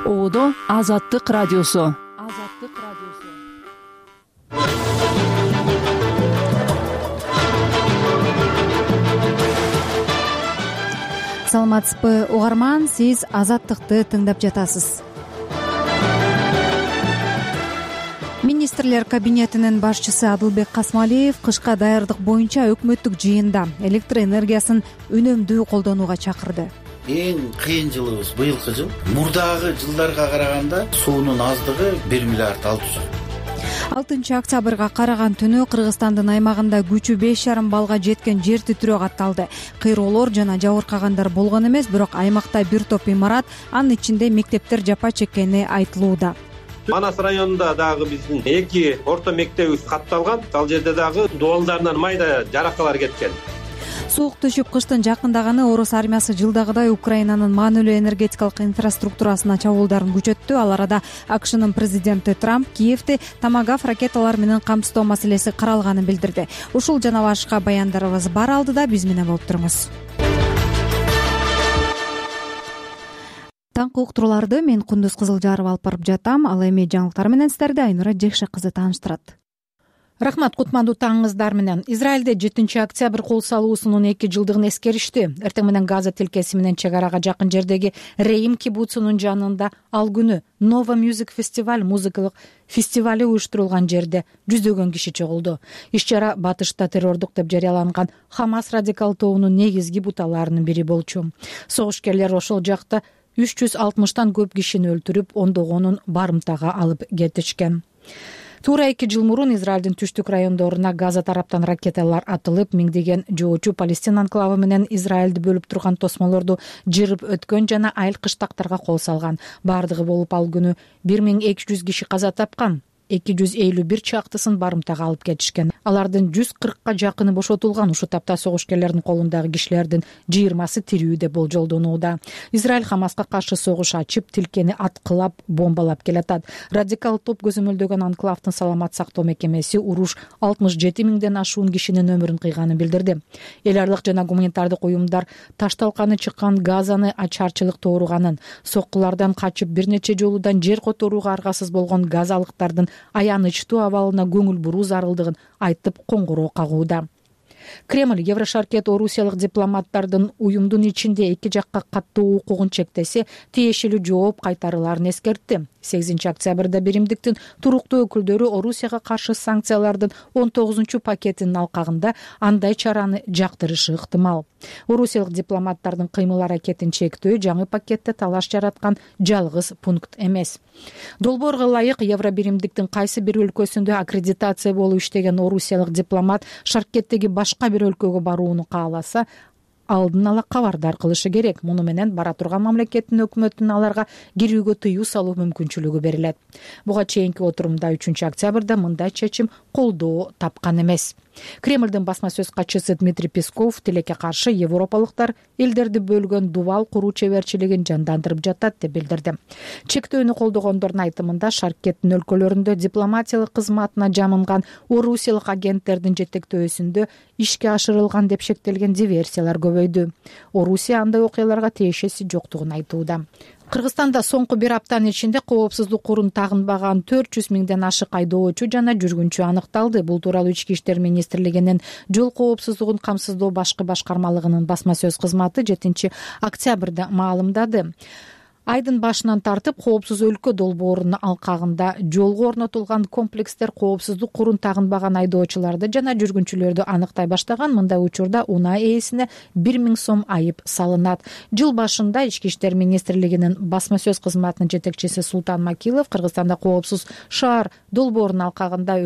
Оодо Азаттык радиосу. Саламатсызбы угарман, сиз Азаттыкты тыңдап жатасыз. Министрлер кабинетинин башчысы Адылбек Касмалиев кышка даярдык боюнча өкмөттүк жыйында электр энергиясын үнөмдүү колдонууга чакырды. Эң кыйын жылыбыз быйылкы жыл. Мурдагы жылдарга караганда суунун аздыгы 1 миллиард 600. 6 октябрга караган түнү Кыргызстандын аймагында күчү 5,5 балга жеткен жер титирөө катталды. Кыйроолор жана жабыркагандар болгон эмес, бирок аймакта бир топ имарат, анын ичинде мектептер жапа чеккени айтылууда. Манас районунда дагы биздин 2 орто мектебибиз катталган. Ал жерде дагы дуалдарынан майда жаракалар кеткен. Суук түшүп кыштын жакындаганы орус армиясы жылдагыдай Украинанын маанилүү энергетикалык инфраструктурасына чабуулдарын күчөттү. Ал арада АКШнын президенти Трамп Киевти томагав ракеталар менен камсыздоо маселеси каралганын билдирди. Ушул жана башка баяндарыбыз бар алдыда, биз менен болуп туруңуз. Таңкы уктурууларды мен Кундуз Кызылжаров алып барып жатам. Ал эми жаңылыктар менен сиздерди Айнура Жекше кызы тааныштырат. Рахмат, кутмандуу таңыңыздар менен. Израилде 7 октябрь кол салуусунун 2 жылдыгын эскеришти. Эртең менен Газа тилкеси менен чек арага жакын жердеги Рейм кибуцунун жанында ал күнү Nova Music Festival музыкалык фестивали уюштурулган жерде жүздөгөн киши чогулду. Иш-чара батышта террордук деп жарыяланган Хамас радикал тобунун негизги буталарынын бири болчу. Согушкерлер ошол жакта 360тан көп кишини өлтүрүп, ондогонун барымтага алып кетишкен. Туура 2 жыл мурун Израилдин түштүк райондоруна Газа тараптан ракеталар атылып, миңдеген жоочу Палестин анклавы менен Израилди бөлүп турган тосмолорду жырып өткөн жана айыл кыштактарга кол салган. Бардыгы болуп ал күнү 1200 киши каза тапкан. 251 чактысын барымтага алып кетишкен. Алардын 140ка жакыны бошотулган. Ушул тапта согушкерлердин колундагы кишилердин 20сы тирүү деп болжолдонууда. Израиль Хамаска каршы согуш ачып, тилкени аткылап, бомбалап келатат. Радикал топ көзөмөлдөгөн анклавдын саламат сактоо мекемеси уруш 67 миңден ашуун кишинин өмүрүн кыйганын билдирди. Эл аралык жана гуманитардык уюмдар ташталканы чыккан Газаны ачарчылыкта ооруганын, соккулардан качып бир нече жолудан жер которууга аргасыз болгон газалыктардын аянычтуу абалына көңүл буруу зарылдыгын айтып коңгуроо кагууда. Кремль Еврошаркет орусиялык дипломаттардын уюмдун ичинде 2 жакка каттуу укугун чектесе, тиешелүү жооп кайтарыларын эскертти. 8 октябрда биримдиктин туруктуу өкүлдөрү Орусияга каршы санкциялардын 19-пакетинин алкагында андай чараны жактырышы ыктымал. Орусиялык дипломаттардын кыймыл аракетин чектөө жаңы пакетте талаш жараткан жалгыз пункт эмес. Долбоорго ылайык Евробиримдиктин кайсы бир өлкөсүндө аккредитация болуп иштеген орусиялык дипломат Шаркеттеги башка бир өлкөгө барууну кааласа, алдын ала кабардар кылышы керек. Муну менен бара турган мамлекеттин өкмөтүнүн аларга кирүүгө тыюу салуу мүмкүнчүлүгү берилет. Буга чейинки отурумда 3 октябрда мындай чечим колдоо тапкан эмес. Кремлдин басма сөз катчысы Дмитрий Песков тилекке каршы европалыктар элдерди бөлгөн дубал куруу чеберчилигин жандандырып жатат деп билдирди. Чектөөнү колдогондордун айтымында Шаркеттин өлкөлөрүндө дипломатиялык кызматына жамынган орусиялык агенттердин жетектөөсүндө ишке ашырылган деп шектелген диверсиялар көбөйдү. Орусия андай окуяларга тиешеси жоктугун айтууда. Кыргызстанда соңку бир аптанын ичинде коопсуздук курун тагынбаган 400 миңден ашык айдоочу жана жүргүнчү аныкталды. Бул тууралуу Ички иштер министрлигинин жол коопсуздугун камсыздоо башкы башкармалыгынын басма сөз кызматы 7 октябрда маалымдады. Айдын башынан тартып коопсуз өлкө долбоорунун алкагында жолго орнотулган комплекстер коопсуздук курун тагынбаган айдоочуларды жана жүргүнчүлөрдү аныктай баштаган. Мындай учурда унаа ээсине 1000 сом айып салынат. Жыл башында Ички иштер министрлигинин басма сөз кызматынын жетекчиси Султан Макилов Кыргызстанда коопсуз шаар долбоорунун алкагында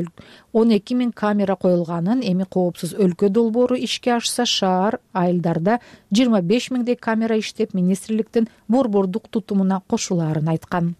12 000 камера коюлганын, эми коопсуз өлкө долбоору ишке ашса шаар айылдарда 25 000 камера иштеп, министрликтин борбордук тутумуна кошулаарын айткан.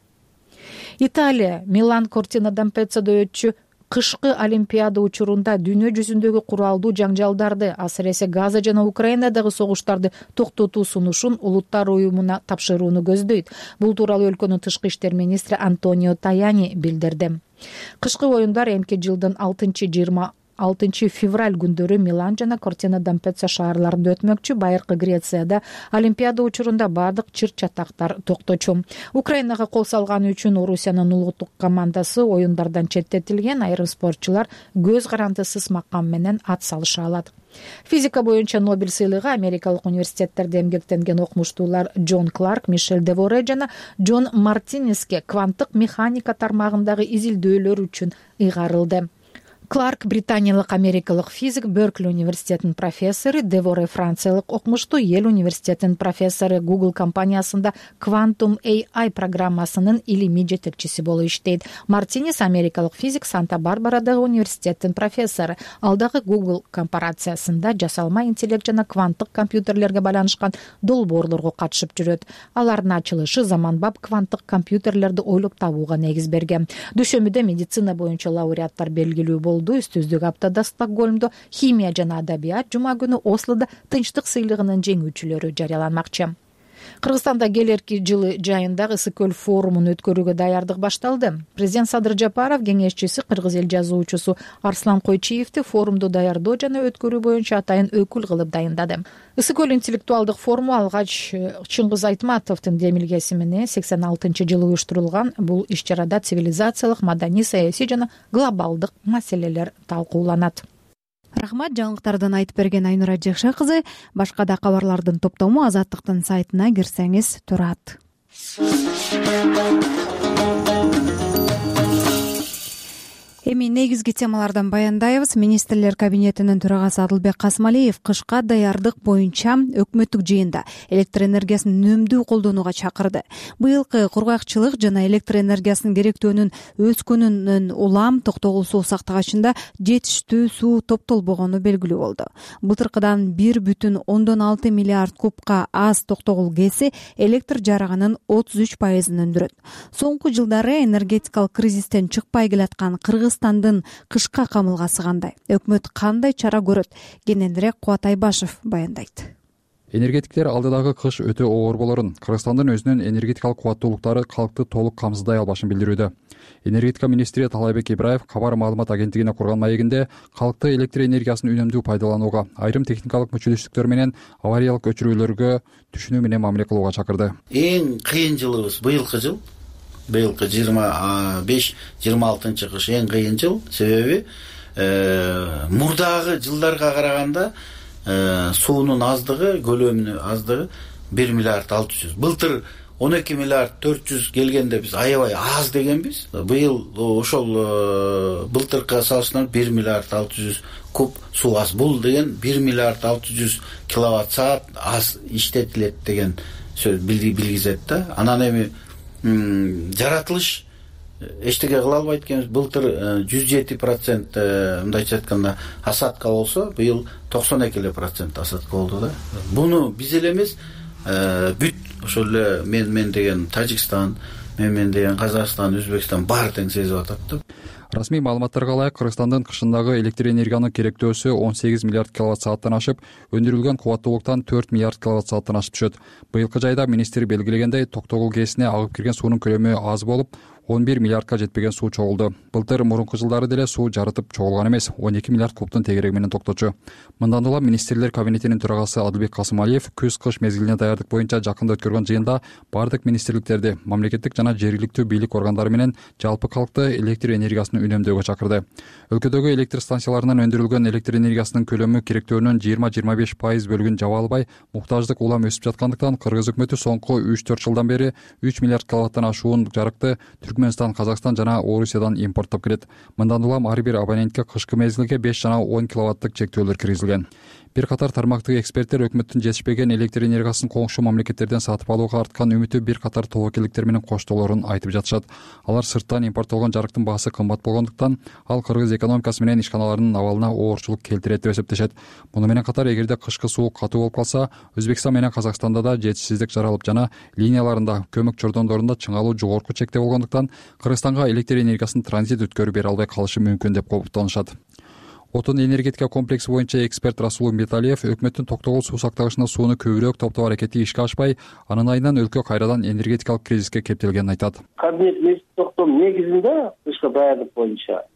Италия Милан Кортина d'Ampezzo'да өтчү кышкы олимпиада учурунда дүйнө жүзүндөгү куралдуу жаңжалдарды, асыресе Газа жана Украинадагы согуштарды токтотуу сунушун улуттар уюмуна тапшырууну көздөйт. Бул тууралуу өлкөнүн тышкы иштер министри Антонио Таяни билдирди. Кышкы оюндар эмки жылдын 6-20 6-февраль күндөрү Милан жана Кортина d'Ampezzo шаарларында өтмөкчү. Байыркы Грецияда Олимпиада учурунда бардык чыр-чатактар токточу. Украинага кол салганы үчүн Орусиянын улуттук командасы оюндардан четтетилген. Айрым спортчулар көз карандысыз макам менен ат салыша алат. Физика боюнча Нобель сыйлыгы америкалык университеттерде эмгектенген окумуштуулар Джон Кларк, Мишель Деворе жана Джон Мартинеске кванттык механика тармагындагы изилдөөлөр үчүн ыйгарылды. Кларк британиялык америкалык физик, Беркли университетинин профессору, Деворе франциялык окумуштуу, Йель университетинин профессору, Google компаниясында Quantum AI программасынын илимий жетекчиси болуп иштейт. Мартинес америкалык физик, Санта-Барбарадагы университеттин профессору. Ал дагы Google корпорациясында жасалма интеллект жана кванттык компьютерлерге байланышкан долбоорлорго катышып жүрөт. Алардын ачылышы заманбап кванттык компьютерлерди ойлоп табууга негиз берген. Дүйшөмбүдө медицина боюнча лауреаттар белгилүү болду. Үстүздүк аптада Стокгольмдо химия жана адабият, жума күнү Ослодо тынчтык сыйлыгынын жеңүүчүлөрү жарыяланмакчы. Кыргызстанда келерки жылы жайында Ысык көл форумун өткөрүүгө даярдык башталды. Президент Садыр Жапаров кеңешчиси кыргыз эл жазуучусу Арслан Койчиевди форумду даярдоо жана өткөрүү боюнча атайын өкүл кылып дайындады. Ысык көл интеллектуалдык форуму алгач Чыңгыз Айтматовдун демилгеси менен 86-жылы уюштурулган. Бул иш-чарада цивилизациялык, маданий, саясий жана глобалдык маселелер талкууланат. Рахмат, жаңылыктардан айтып берген Айнура Жекша кызы. Башка да кабарлардын топтому Азаттыктын сайтына кирсеңиз турат. Эми негизги темалардан баяндайбыз. Министрлер кабинетинин төрагасы Адылбек Касымалиев кышка даярдык боюнча өкмөттүк жыйында электр энергиясын үнөмдүү колдонууга чакырды. Быйылкы кургакчылык жана электр энергиясынын керектөөнүн өскөнүнөн улам Токтогул суу сактагычында жетиштүү суу топтолбогону белгилүү болду. Былтыркыдан 1,6 миллиард кубка аз Токтогул ГЭСи электр жарыгынын 33%-ын өндүрөт. Соңку жылдары энергетикалык кризистен чыкпай келаткан Кыргызстандын кышка камылгасы кандай? Өкмөт кандай чара көрөт? Кененирээк Кубат Айбашев баяндайт. Энергетиктер алдыдагы кыш өтө оор болорун, Кыргызстандын өзүнүн энергетикалык кубаттуулуктары калкты толук камсыздай албашын билдирүүдө. Энергетика министри Талайбек Ибраев кабар маалымат агенттигине курган маегинде калкты электр энергиясын үнөмдүү пайдаланууга, айрым техникалык мүчөлүштүктөр менен авариялык өчүрүүлөргө түшүнүү менен мамиле кылууга чакырды. Эң кыйын жылыбыз быйылкы жыл. Быйылкы 25-26 кыш эң кыйын жыл. Себеби мурдагы жылдарга караганда суунун аздыгы, көлөмүнүн аздыгы 1 миллиард 600. Былтыр 12 миллиард 400 келгенде биз аябай аз дегенбиз. Быйыл ошол былтыркы салыштырмалуу 1 миллиард 600 куб суу аз. Бул деген 1 миллиард 600 киловатт саат аз иштетилет деген сөз билгизет да. Анан эми жаратылыш эчтеке кыла албайт экенбиз. Былтыр 107% мындайча айтканда осадка болсо, быйыл 92% осадка болду да. Буну биз эле эмес, бүт ошол эле мен деген Тажикстан, мен деген Казакстан, Өзбекстан баары тең сезип атат да. Расмий маалыматтарга ылайык Кыргызстандын кышындагы электр энергиянын керектөөсү 18 миллиард киловатт сааттан ашып, өндүрүлгөн кубаттуулуктан 4 миллиард киловатт сааттан ашып түшөт. Быйылкы жайда министр белгилегендей, Токтогул ГЭСине агып кирген суунун көлөмү аз болуп, 11 миллиардка жетпеген суу чогулду. Былтыр мурунку жылдары деле суу жарытып чогулган эмес, 12 миллиард кубтун тегереги менен токточу. Мындан улам министрлер кабинетинин төрагасы Адылбек Касымалиев күз-кыш мезгилине даярдык боюнча жакында өткөргөн жыйында бардык министрликтерди, мамлекеттик жана жергиликтүү бийлик органдары менен жалпы калкты электр энергиясын үнөмдөөгө чакырды. Өлкөдөгү электр станцияларынан өндүрүлгөн электр энергиясынын көлөмү керектөөнүн 20-25% бөлүгүн жаба албай, муктаждык улам өсүп жаткандыктан Кыргыз өкмөтү соңку 3-4 жылдан бери 3 миллиард киловаттан ашуун жарыкты Түркмөнстан, Казакстан жана Орусиядан импорттоп келет. Мындан улам ар бир абонентке кышкы мезгилге 5 жана 10 киловаттык чектөөлөр киргизилген. Бир катар тармактык эксперттер өкмөттүн жетишпеген электр энергиясын коңшу мамлекеттерден сатып алууга арткан үмүтү бир катар тобокелдиктер менен коштоолорун айтып жатышат. Алар сырттан импорттолгон жарыктын баасы кымбат болгондуктан, ал Кыргыз экономикасы менен ишканаларынын абалына оорчулук келтирет деп эсептешет. Муну менен катар эгерде кышкы суу катуу болуп калса, Өзбекстан менен Казакстанда да жетишсиздик жаралып жана линияларында, көмөк чордондорунда чыңалуу жогорку чекте болгондуктан Кыргызстанга электр энергиясын транзит өткөрүп бере албай калышы мүмкүн деп кооптонушат. Отун энергетика комплекси боюнча эксперт Расул Металиев өкмөттүн Токтогул суу сактагычына сууну көбүрөөк топтоо аракети ишке ашпай, анын айынан өлкө кайрадан энергетикалык кризиске кептелгенин айтат. Кабинет министр токтом негизинде кышка даярдык боюнча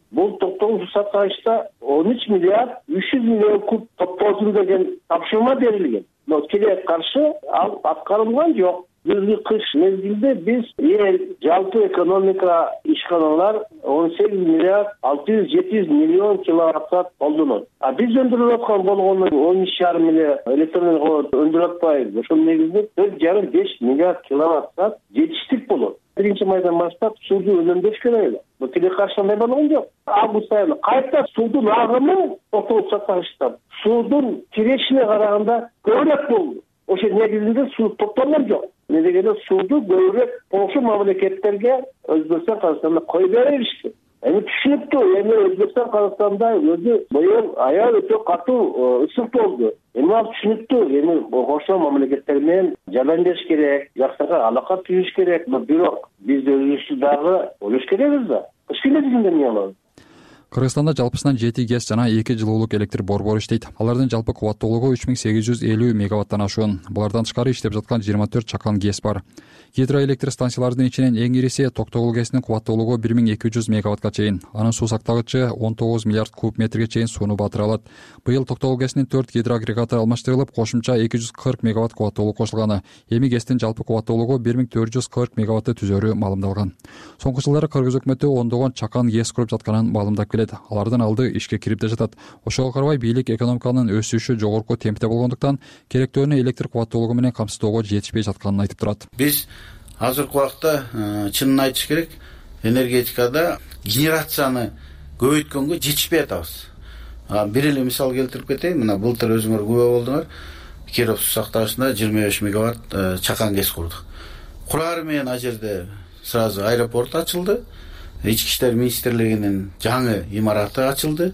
Бул токтогул суу сактагычта 13 миллиард 300 миллион куб топтолсун деген тапшырма берилген. Но тилекке каршы ал аткарылган жок. Бизги кыш мезгилде биз эл жалпы экономика ишканалар 18 миллиард 600-700 миллион киловатт колдонот. А биз өндүрүп аткан болгону 13,5 миллиард электроэнергия өндүрүп атпайбыз. Ошол негизде 4,5 миллиард киловатт жетиштик болот. 1-майдан баштап сууду үнөмдөш керек. Бул тилекке каршы андай болгон жок. Август айында кайта суудун агымы токтогул сактагычтан суудун кирешине караганда көбүрөөк болду. Ошол негизинде суу токтолгон жок. Не дегенде сууду көбүрөөк коңшу мамлекеттерге Өзбекстан, Казакстанда кой беришти. Эми түшүнүктүү, эми Өзбекстан, Казакстанда өзү быйыл аял өтө катуу ысык болду. Эми ал түшүнүктүү, эми коңшу мамлекеттер менен жардам бериш керек, жакшыраак алака түзүш керек. Бирок биз өзүбүздү дагы ойлош керекпиз да. Эч кимдин эмне кылабыз? Кыргызстанда жалпысынан 7 ГЭС жана 2 жылуулук электр борбору иштейт. Алардын жалпы кубаттуулугу 3850 мегаваттан ашуун. Булардан тышкары иштеп жаткан 24 чакан ГЭС бар. Гидроэлектр станциялардын ичинен эң ириси Токтогул ГЭСинин кубаттуулугу 1200 мегаваттка чейин. Анын суу сактагычы 19 миллиард куб метрге чейин сууну батыра алат. Быйыл Токтогул ГЭСинин 4 гидроагрегаты алмаштырылып, кошумча 240 мегаватт кубаттуулук кошулган. Эми ГЭСтин жалпы кубаттуулугу 1440 мегаватты түзөрү маалымдалган. Соңку жылдары Кыргыз өкмөтү ондогон чакан ГЭС куруп жатканын маалымдап келет. Алардын алды ишке кирип да жатат. Ошого карабай бийлик экономиканын өсүшү жогорку темпте болгондуктан керектөөнү электр кубаттуулугу менен камсыздоого жетишпей жатканын айтып турат. Биз азыркы убакта чынын айтыш керек, энергетикада генерацияны көбөйткөнгө жетишпей атабыз. Бир эле мисал келтирип кетейин. Мына былтыр өзүңөр күбө болдуңар. Киров суу сактагычында 25 мегаватт чакан ГЭС курдук. Курары менен ал жерде сразу аэропорт ачылды. Ички иштер министрлигинин жаңы имараты ачылды.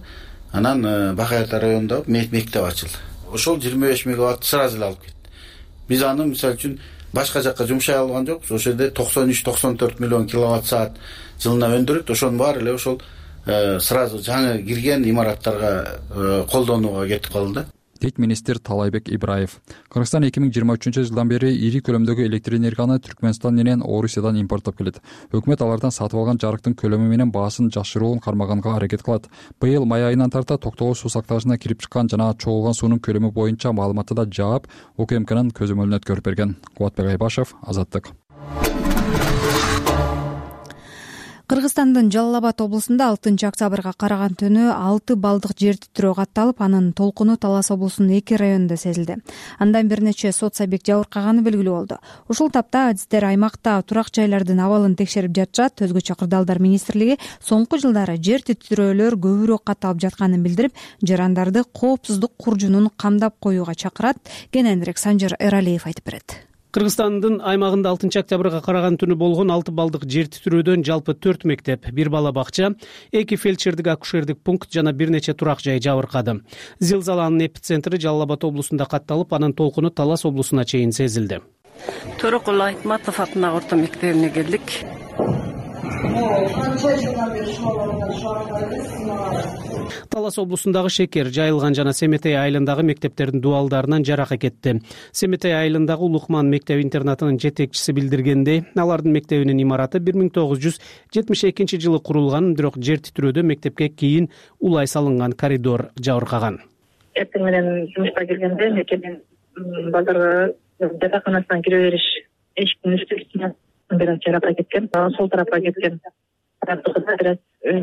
Анан Бакай Ата районунда мектеп ачылды. Ошол 25 мегаватт сразу эле алып кетти. Биз аны мисалы үчүн башка жакка жумшай алган жокпуз. Ошол жерде 93-94 миллион киловатт саат жылына өндүрөт. Ошонун баары эле ошол сразу жаңы кирген имараттарга колдонууга кетип калды. Дейт министр Талайбек Ибраев. Кыргызстан 2023 жылдан бери ири көлөмдөгү электр энергияны Түркмөнстан менен Орусиядан импорттоп келет. Өкмөт алардан сатып алган жарыктын көлөмү менен баасын жашыруун кармаганга аракет кылат. Быйыл май айынан тарта Токтогул суу сактагычына кирип чыккан жана чогулган суунун көлөмү боюнча маалыматты да жаап, УКМКнын көзөмөлүнө өткөрүп берген. Кубатбек Айбашев, Азаттык. Кыргызстандын Жалал Абад облусунда 6-октябрга караган түнү 6 балдык жер титирөө катталып, анын толкуну Талас облусунун 2 районунда сезилди. Андан бир нече сот сабек жабыркаганы белгилүү болду. Ушул тапта адистер аймакта турак жайлардын абалын текшерип жатышат. Өзгөчө Кырдаалдар министрлиги соңку жылдары жер титирөөлөр көбүрөөк катталып жатканын билдирип, жарандарды коопсуздук куржунун камдап коюуга чакырат. Кененирээк Санжар Эралиев айтып берет. Кыргызстандын аймагында 6-октябрга караган түнү болгон 6 балдык жер титирөөдөн жалпы 4 мектеп, 1 бала бакча, 2 фельдшердик акушердик пункт жана бир нече турак жай жабыркады. Зилзаланын эпицентри Жалал Абад облусунда катталып, анын толкуну Талас облусуна чейин сезилди. Төрөкул Айтматов атындагы орто мектебине келдик. Талас облусундагы Шекер, Жайылган жана Семетей айылындагы мектептердин дубалдарынан жарака кетти. Семетей айылындагы Улукман мектеп-интернатынын жетекчиси билдиргендей, алардын мектебинин имараты 1972 жылы курулган, бирок жер титирөөдө мектепке кийин улай салынган коридор жабыркаган. Эртең менен жумушка келгенде мектептин балдарга жатаканасынан кире бериш эшиктин үстүнө бирок жарака кеткен, сол тарапка кеткен. Райондук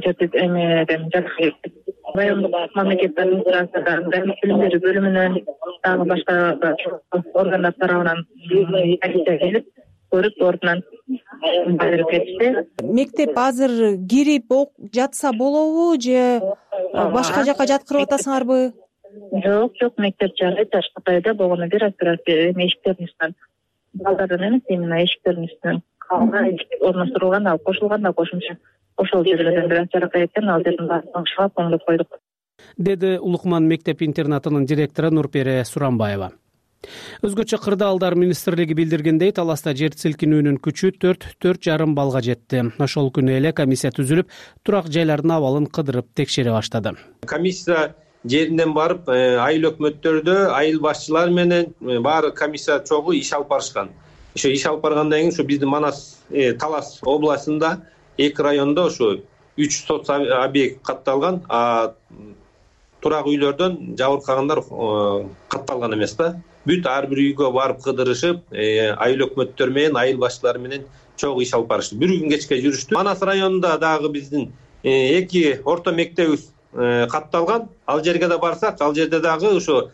мамлекеттик администрациядан, билим берүү бөлүмүнөн, дагы башка органдар тарабынан келип, көрүп ордунан берип кетишти. Мектеп азыр кирип жатса болобу же башка жака жаткырып атасыңарбы? Жок, мектеп жарайт. Ташкатайда болгону бир эшиктердин үстүнөн. Балдардын эмес, именно эшиктердин үстүнөн орноштурулган, ал кошулган да кошумча. Ошол жерден бир жарака кеткен, ал жердин баарын шаап оңдоп койдук. Деди Улукман мектеп-интернатынын директору Нурпере Сурамбаева. Өзгөчө Кырдаалдар министрлиги билдиргендей, Таласта жер силкинүүнүн күчү 4,5 балга жетти. Ошол күнү эле комиссия түзүлүп, турак жайлардын абалын кыдырып текшере баштады. Комиссия жеринен барып, айыл өкмөттөрдө айыл башчылары менен баары комиссия чогуу иш алып барышкан. Ошо иш алып баргандан кийин ушу биздин Манас Талас областында 2 райондо ушу 3 соц объект катталган, а турак үйлөрдөн жабыркагандар катталган эмес да. Бүт ар бир үйгө барып кыдырышып, айыл өкмөттөр менен, айыл башчылары менен чогуу иш алып барышты. Бир күн кечке жүрүштү. Манас районунда дагы биздин 2 орто мектебибиз катталган. Ал жерге да барсак, ал жерде дагы ошо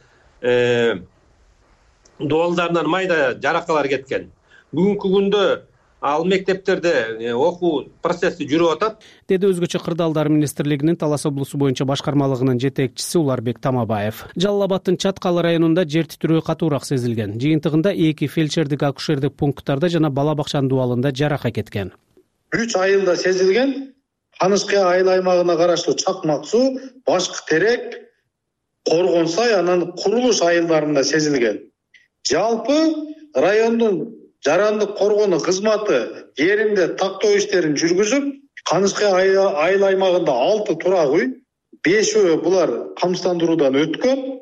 дуалдарынан майда жаракалар кеткен. Бүгүнкү күндө ал мектептерде окуу процесси жүрүп атат, деди Өзгөчө кырдаалдар министрлигинин Талас облусу боюнча башкармалыгынын жетекчиси Уларбек Тамабаев. Жалал Абадтын Чаткал районунда жер титирөө катуураак сезилген. Жыйынтыгында 2 фельдшердик акушердик пункттарда жана бала бакчанын дуалында жарака кеткен. 3 айылда сезилген. Канышкы айыл аймагына караштуу Чакмак суу, Башкы Терек, Коргон Сай, анан Курулуш айылдарында сезилген. Жалпы райондун жарандык коргонуу кызматы жеринде тактоо иштерин жүргүзүп, Канышкы айыл аймагында 6 турак үй, 5 булар камсыздандыруудан өткөн.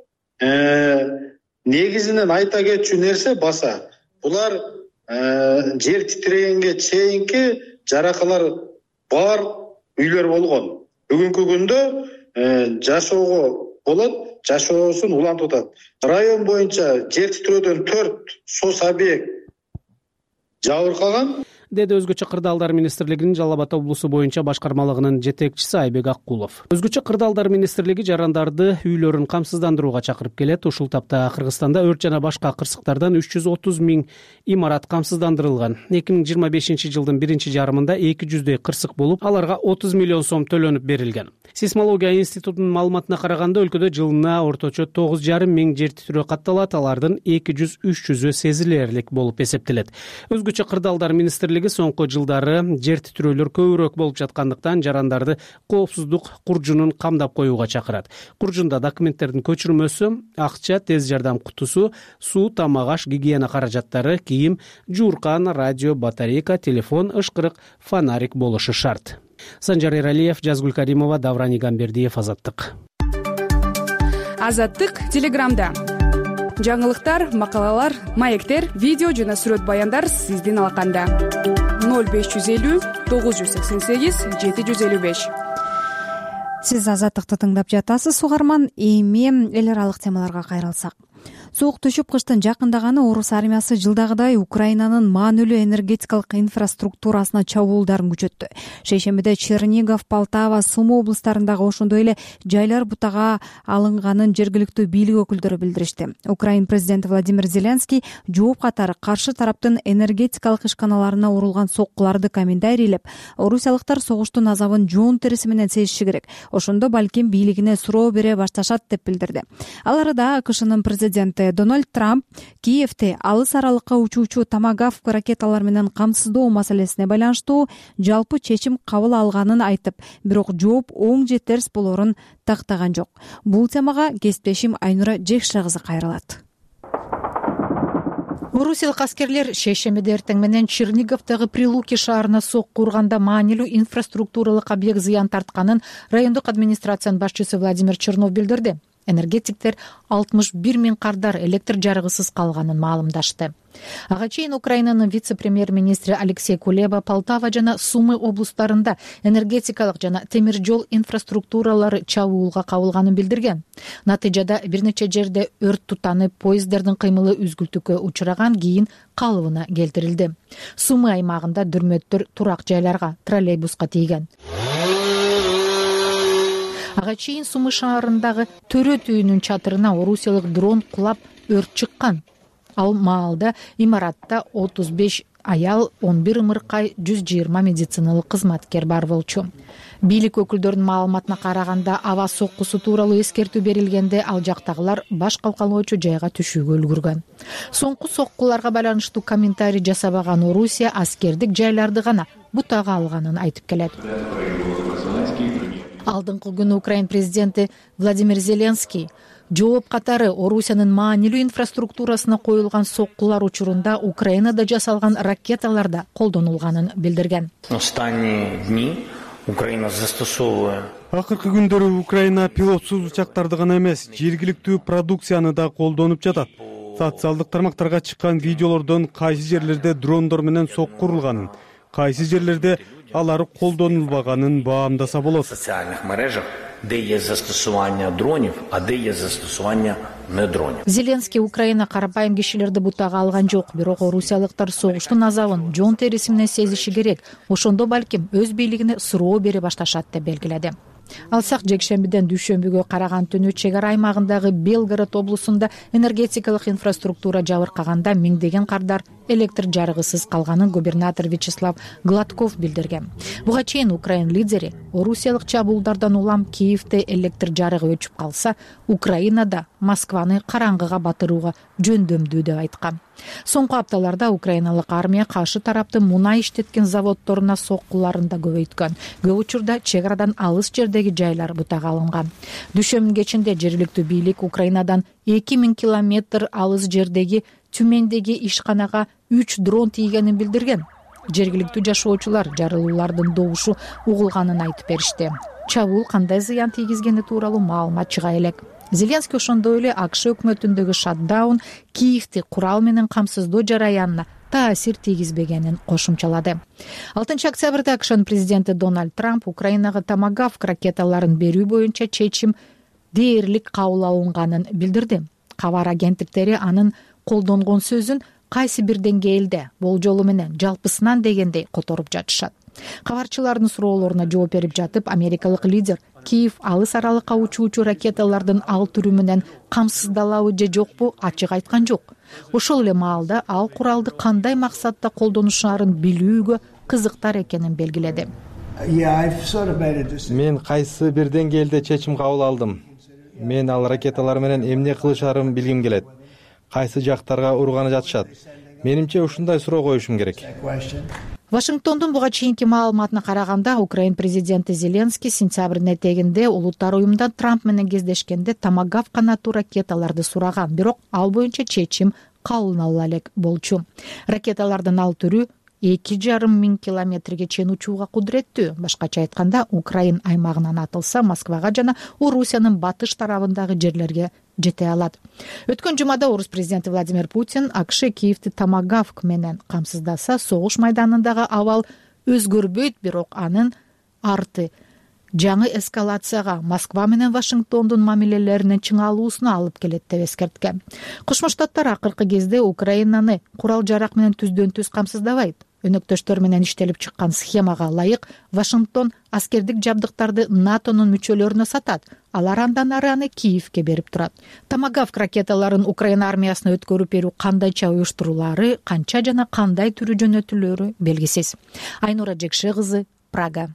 Негизинен айта кетчү нерсе баса, булар жер титирегенге чейинки жаракалар бар үйлөр болгон. Бүгүнкү күндө жашоого болот, жашоосун улантып атат. Район боюнча жер титирөөдөн 4 сос объект жабыркаган, деди Өзгөчө кырдаалдар министрлигинин Жалал Абад облусу боюнча башкармалыгынын жетекчиси Айбек Аккулов. Өзгөчө кырдаалдар министрлиги жарандарды үйлөрүн камсыздандырууга чакырып келет. Ушул тапта Кыргызстанда өрт жана башка кырсыктардан 330 000 имарат камсыздандырылган. 2025 жылдын биринчи жарымында 200дөй кырсык болуп, аларга 30 миллион сом төлөнүп берилген. Сейсмология институтунун маалыматына караганда өлкөдө жылына орточо 9,5 миң жер титирөө катталат, алардын 200-300ü сезилерлик болуп эсептелет. Өзгөчө кырдаалдар министрлиги соңку жылдары жер титирөөлөр көбүрөөк болуп жаткандыктан жарандарды коопсуздук куржунун камдап коюуга чакырат. Куржунда документтердин көчүрмөсү, акча, тез жардам кутусу, суу, тамак аш, гигиена каражаттары, кийим, жууркан, радио, батарейка, телефон, ышкырык, фонарик болушу шарт. Санжар Эралиев, Жазгүл Каримова, Давран Игамбердиев, Азаттык. Азаттык Телеграмда. Жаңылыктар, макалалар, маектер, видео жана сүрөт баяндар сиздин алаканда. 0550 988 755. Сиз Азаттыкты тыңдап жатасыз, угарман. Эми эл аралык темаларга кайрылсак. Суук түшүп кыштын жакындаганы орус армиясы жылдагыдай Украинанын маанилүү энергетикалык инфраструктурасына чабуулдарын күчөттү. Шейшембиде Чернигов, Полтава, Сума облустарындагы ошондой эле жайлар бутага алынганын жергиликтүү бийлик өкүлдөрү билдиришти. Украин президенти Владимир Зеленский жооп катары каршы тараптын энергетикалык ишканаларына урулган соккуларды комментарийлеп, орусиялыктар согуштун азабын жоон териси менен сезиши керек. Ошондо балким бийлигине суроо бере башташат деп билдирди. Ал арада АКШнын президенти Дональд Трамп Киевте алыс аралыкка учуучу Томагавк ракеталар менен камсыздоо маселесине байланыштуу жалпы чечим кабыл алганын айтып, бирок жооп оң же терс болорун тактаган жок. Бул темага кесиптешим Айнура Жекшира кызы кайрылат. Орусиялык аскерлер шейшембиде эртең менен Черниговдагы Прилуки шаарына сокку урганда маанилүү инфраструктуралык объект зыян тартканын райондук администрациянын башчысы Владимир Чернов билдирди. Энергетиктер 61 000 кардар электр жарыгысыз калганын маалымдашты. Ага чейин Украинанын вице-премьер-министри Алексей Кулеба Полтава жана Сумы облустарында энергетикалык жана темир жол инфраструктуралары чабуулга кабылганын билдирген. Натыйжада бир нече жерде өрт тутанып, поезддердин кыймылы үзгүлтүккө учураган, кийин калыбына келтирилди. Сумы аймагында дүрмөттөр турак жайларга, троллейбуска тийген. Ага чейин Сумы шаарындагы төрөт үйүнүн чатырына орусиялык дрон кулап өрт чыккан. Ал маалда имаратта 35 аял, 11 ымыркай, 120 медициналык кызматкер бар болчу. Бийлик өкүлдөрүнүн маалыматына караганда, аба соккусу тууралуу эскертүү берилгенде ал жактагылар баш калкалоочу жайга түшүүгө үлгүргөн. Соңку соккуларга байланыштуу комментарий жасабаган Орусия аскердик жайларды гана бутага алганын айтып келет. Алдыңкы күнү Украин президенти Владимир Зеленский жооп катары Орусиянын маанилүү инфраструктурасына коюлган соккулар учурунда Украинада жасалган ракеталарда колдонулганын билдирген. Акыркы күндөрү Украина пилотсуз учактарды гана эмес, жергиликтүү продукцияны да колдонуп жатат. Социалдык тармактарга чыккан видеолордон кайсы жерлерде дрондор менен сокку урулганын, кайсы жерлерде алар колдонулбаганын баамдаса болот. В социальных мережах де є застосування дронів, а де є застосування не дронів. Зеленский Украина карапайым кишилерди бутага алган жок, бирок орусиялыктар согуштун азабын жон терisi менен сезиши керек. Ошондо балким өз бийлигине суроо бере башташат деп белгиледи. Алсак жекшембиден дүйшөмбүгө караган түнү чек ара аймагындагы Белгород облусунда энергетикалык инфраструктура жабыркаганда миңдеген кардар электр жарыгысыз калганын губернатор Вячеслав Гладков билдирген. Буга чейин Украин лидери орусиялык чабуулдардан улам Киевде электр жарыгы өчүп калса, Украинада Москваны караңгыга батырууга жөндөмдүү деп айткан. Соңку апталарда украиналык армия каршы тараптын мунай иштеткен заводдоруна соккуларын да көбөйткөн. Көп учурда чек арадан алыс жердеги жайлар бутага алынган. Дүйшөмбү кечинде жергиликтүү бийлик Украинадан 2000 километр алыс жердеги Түмендеги ишканага 3 дрон тийгенин билдирген. Жергиликтүү жашоочулар жарылуулардын добушу угулганын айтып беришти. Чабуул кандай зыян тийгизгени тууралуу маалымат чыга элек. Зеленский ошондой эле АКШ өкмөтүндөгү шатдаун Киевди курал менен камсыздоо жараянына таасир тийгизбегенин кошумчалады. 6 октябрда АКШнын президенти Дональд Трамп Украинага Томагавк ракеталарын берүү боюнча чечим дээрлик кабыл алынганын билдирди. Кабар агенттиктери анын колдонгон сөзүн кайсы бир деңгээлде болжолу менен жалпысынан дегендей которуп жатышат. Кабарчылардын суроолоруна жооп берип жатып, америкалык лидер Киев алыс аралыкка учуучу ракеталардын ал түрү менен камсыздалабы же жокпу ачык айткан жок. Ошол эле маалда ал куралды кандай максатта колдонушаарын билүүгө кызыктар экенин белгиледи. Мен кайсы бир деңгээлде чечим кабыл алдым. Мен ал ракеталар менен эмне кылышарын билгим келет. Кайсы жактарга урганы жатышат. Менимче ушундай суроо коюшум керек. Вашингтондун буга чейинки маалыматына караганда, Украин президенти Зеленский сентябрдын этегинде улуттар уюмунда Трамп менен кездешкенде Томагавк канаттуу ракеталарды сураган, бирок ал боюнча чечим кабыл алына элек болчу. Ракеталардын ал түрү 2,5 километрге чейин учууга кудуреттүү. Башкача айтканда, Украин аймагынан атылса, Москвага жана Орусиянын батыш тарабындагы жерлерге жете алат. Өткөн жумада орус президенти Владимир Путин АКШ Киевди Томагавк менен камсыздаса, согуш майданындагы абал өзгөрбөйт, бирок анын арты жаңы эскалацияга, Москва менен Вашингтондун мамилелеринин чыңалуусуна алып келет деп эскерткен. Кошмо Штаттар акыркы кезде Украинаны курал жарак менен түздөн түз камсыздабайт. Өнөктөштөр менен иштелип чыккан схемага ылайык Вашингтон аскердик жабдыктарды НАТОнун мүчөлөрүнө сатат. Алар андан ары аны Киевге берип турат. Томагавк ракеталарын Украина армиясына өткөрүп берүү кандайча уюштурулары, канча жана кандай түрү жөнөтүлөөрү белгисиз. Айнура Жекше кызы, Прага.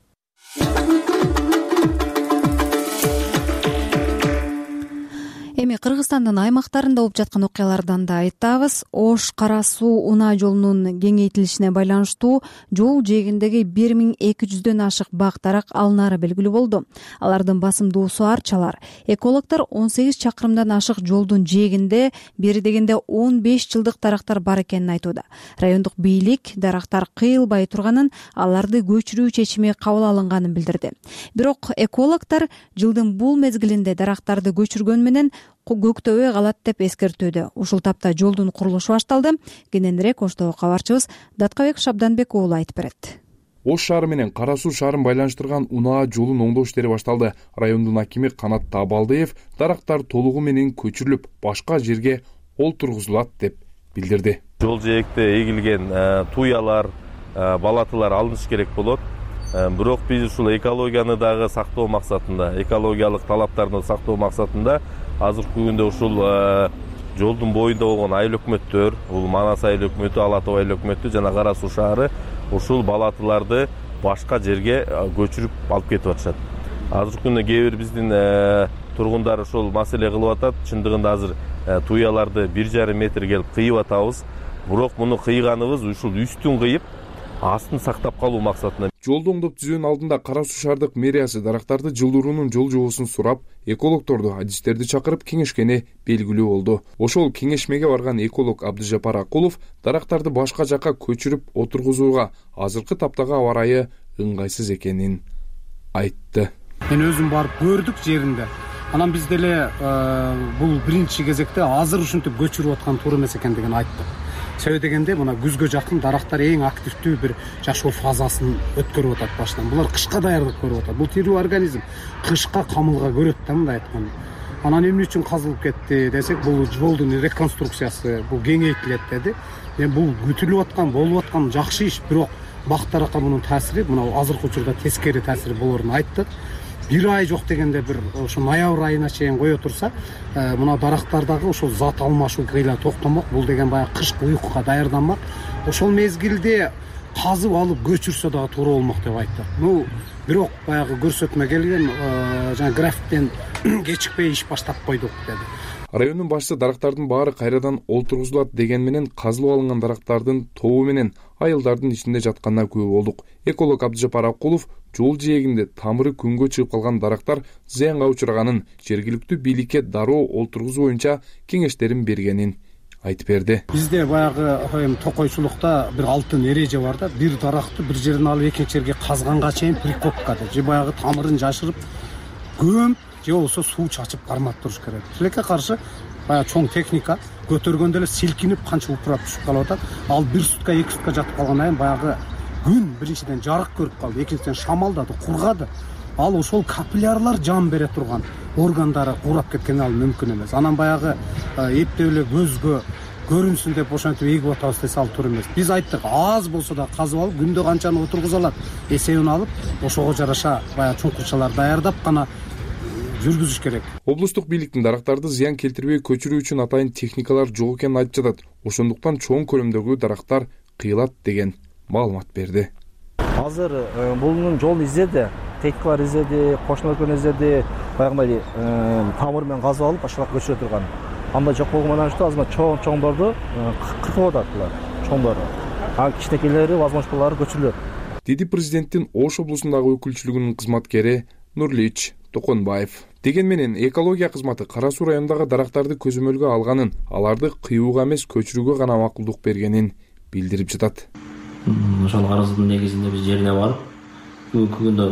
Эми Кыргызстандын аймактарында болуп жаткан окуялардан да айтабыз. Ош Кара суу унаа жолунун кеңейтилишине байланыштуу жол жээгиндеги 1200дөн ашык бак дарак алынары белгилүү болду. Алардын басымдуусу арчалар. Экологдор 18 чакырымдан ашык жолдун жээгинде бери дегенде 15 жылдык дарактар бар экенин айтууда. Райондук бийлик дарактар кыйылбай турганын, аларды көчүрүү чечими кабыл алынганын билдирди. Бирок экологдор жылдын бул мезгилинде дарактарды көчүргөн менен көктөбөй калат деп эскертүүдө. Ушул тапта жолдун курулушу башталды. Кененирээк Оштогу кабарчыбыз Даткабек Шабданбек уулу айтып берет. Ош шаары менен Кара суу шаарын байланыштырган унаа жолун оңдоо иштери башталды. Райондун акими Канат Табалдыев дарактар толугу менен көчүрүлүп, башка жерге олтургузулат деп билдирди. Жол жээкте эгилген туялар, балатылар алыныш керек болот. Бирок биз ушул экологияны дагы сактоо максатында, экологиялык талаптарды сактоо максатында азыркы күндө ушул жолдун боюнда болгон айыл өкмөттөр, бул Манас айыл өкмөтү, Ала тоо айыл өкмөтү жана Кара суу шаары ушул балатыларды башка жерге көчүрүп алып кетип атышат. Азыркы күндө кээ бир биздин тургундар ушул маселе кылып атат. Чындыгында азыр туяларды 1,5 метр келип кыйып атабыз. Бирок муну кыйганыбыз ушул үстүн кыйып, астын сактап калуу максатында. Жолду оңдоп түзүүнүн алдында Кара суу шаардык мэриясы дарактарды жылдыруунун жол жобосун сурап, экологдорду, адистерди чакырып кеңешкени белгилүү болду. Ошол кеңешмеге барган эколог Абдыжапар Акулов дарактарды башка жакка көчүрүп отургузууга азыркы таптагы аба ырайы ыңгайсыз экенин айтты. Мен өзүм барып көрдүк жеринде. Анан биз деле бул биринчи кезекте азыр ушинтип көчүрүп аткан туура эмес экендигин айттык. себеби дегенде мына күзгө жакын дарактар эң активдүү бир жашоо фазасын өткөрүп атат башынан. Булар кышка даярдык көрүп атат. Бул тирүү организм кышка камылга көрөт да, мындай айтканда. Анан эмне үчүн казылып кетти десек, бул жолдун реконструкциясы, бул кеңейтилет деди. Бул күтүлүп аткан, болуп аткан жакшы иш, бирок бактаракка мунун таасири, мына азыркы учурда тескери таасири болоорун айттык. Бир ай жок дегенде бир ошо ноябрь айына чейин кое турса, мына дарактардагы ошол зат алмашуу кыйла токтомок. Бул деген баягы кышкы уйкуга даярданмак. Ошол мезгилде казып алып көчүрсө дагы туура болмок деп айтты. Бирок баягы көрсөтмө келген, жана графиктен кечикпей иш баштап койдук деди. Райондун башчысы дарактардын баары кайрадан олтургузулат деген менен казылып алынган дарактардын тобу менен айылдардын ичинде жатканына күбө болдук. Эколог Абдыжапар Акулов жол жээгинде тамыры күнгө чыгып калган дарактар зыянга учурганын, жергиликтүү бийликке дароо олтургузуу боюнча кеңештерин бергенин айтып берди. Бизде баягы токойчулукта бир алтын эреже бар да, бир даракты бир жерден алып экинчи жерге казганга чейин прикопка деп, же баягы тамырын жашырып көмүп, же болбосо суу чачып кармап туруш керек. Тилекке каршы баягы чоң техника көтөргөндө эле силкинип канча упурап түшүп калып атат. Ал бир сутка, 2 сутка жатып калгандан кийин баягы күн биринчиден жарык көрүп калды, экинчиден шамалдады, кургады. Ал ошол капиллярлар жан бере турган органдары курап кеткен ал мүмкүн эмес. Анан баягы эптеп эле көзгө көрүнсүн деп ошентип эгип атабыз десе ал туура эмес. Биз айттык, аз болсо да казып алып, күндө канчаны отургуза алат эсебин алып, ошого жараша баягы чуңкурчалар даярдап гана жүргүзүш керек. Облустук бийликтин дарактарды зыян келтирбей көчүрүү үчүн атайын техникалар жок экенин айтып жатат. Ошондуктан чоң көлөмдөгү дарактар кыйылат деген маалымат берди. Азыр булунун жолун издеди, техникалар издеди, кошуналар издеди, баягындай тамыр менен казып алып башкалап көчүрө турган. Анда жок болгондон үчүн азыр чоңдорду кыркып атат булар, чоңдорду. А кичинекейлери, возможностьлары көчүрүлөт. Деди президенттин Ош облусундагы өкүлчүлүгүнүн кызматкери Нурлич Токонбаев. Деген менен экология кызматы Кара Суу районундагы дарактарды көзөмөлгө алганын, аларды кыюуга эмес көчүрүүгө гана макулдук бергенин билдирип жатат. Ошол арыздын негизинде биз жерине барып, бүгүнкү күндө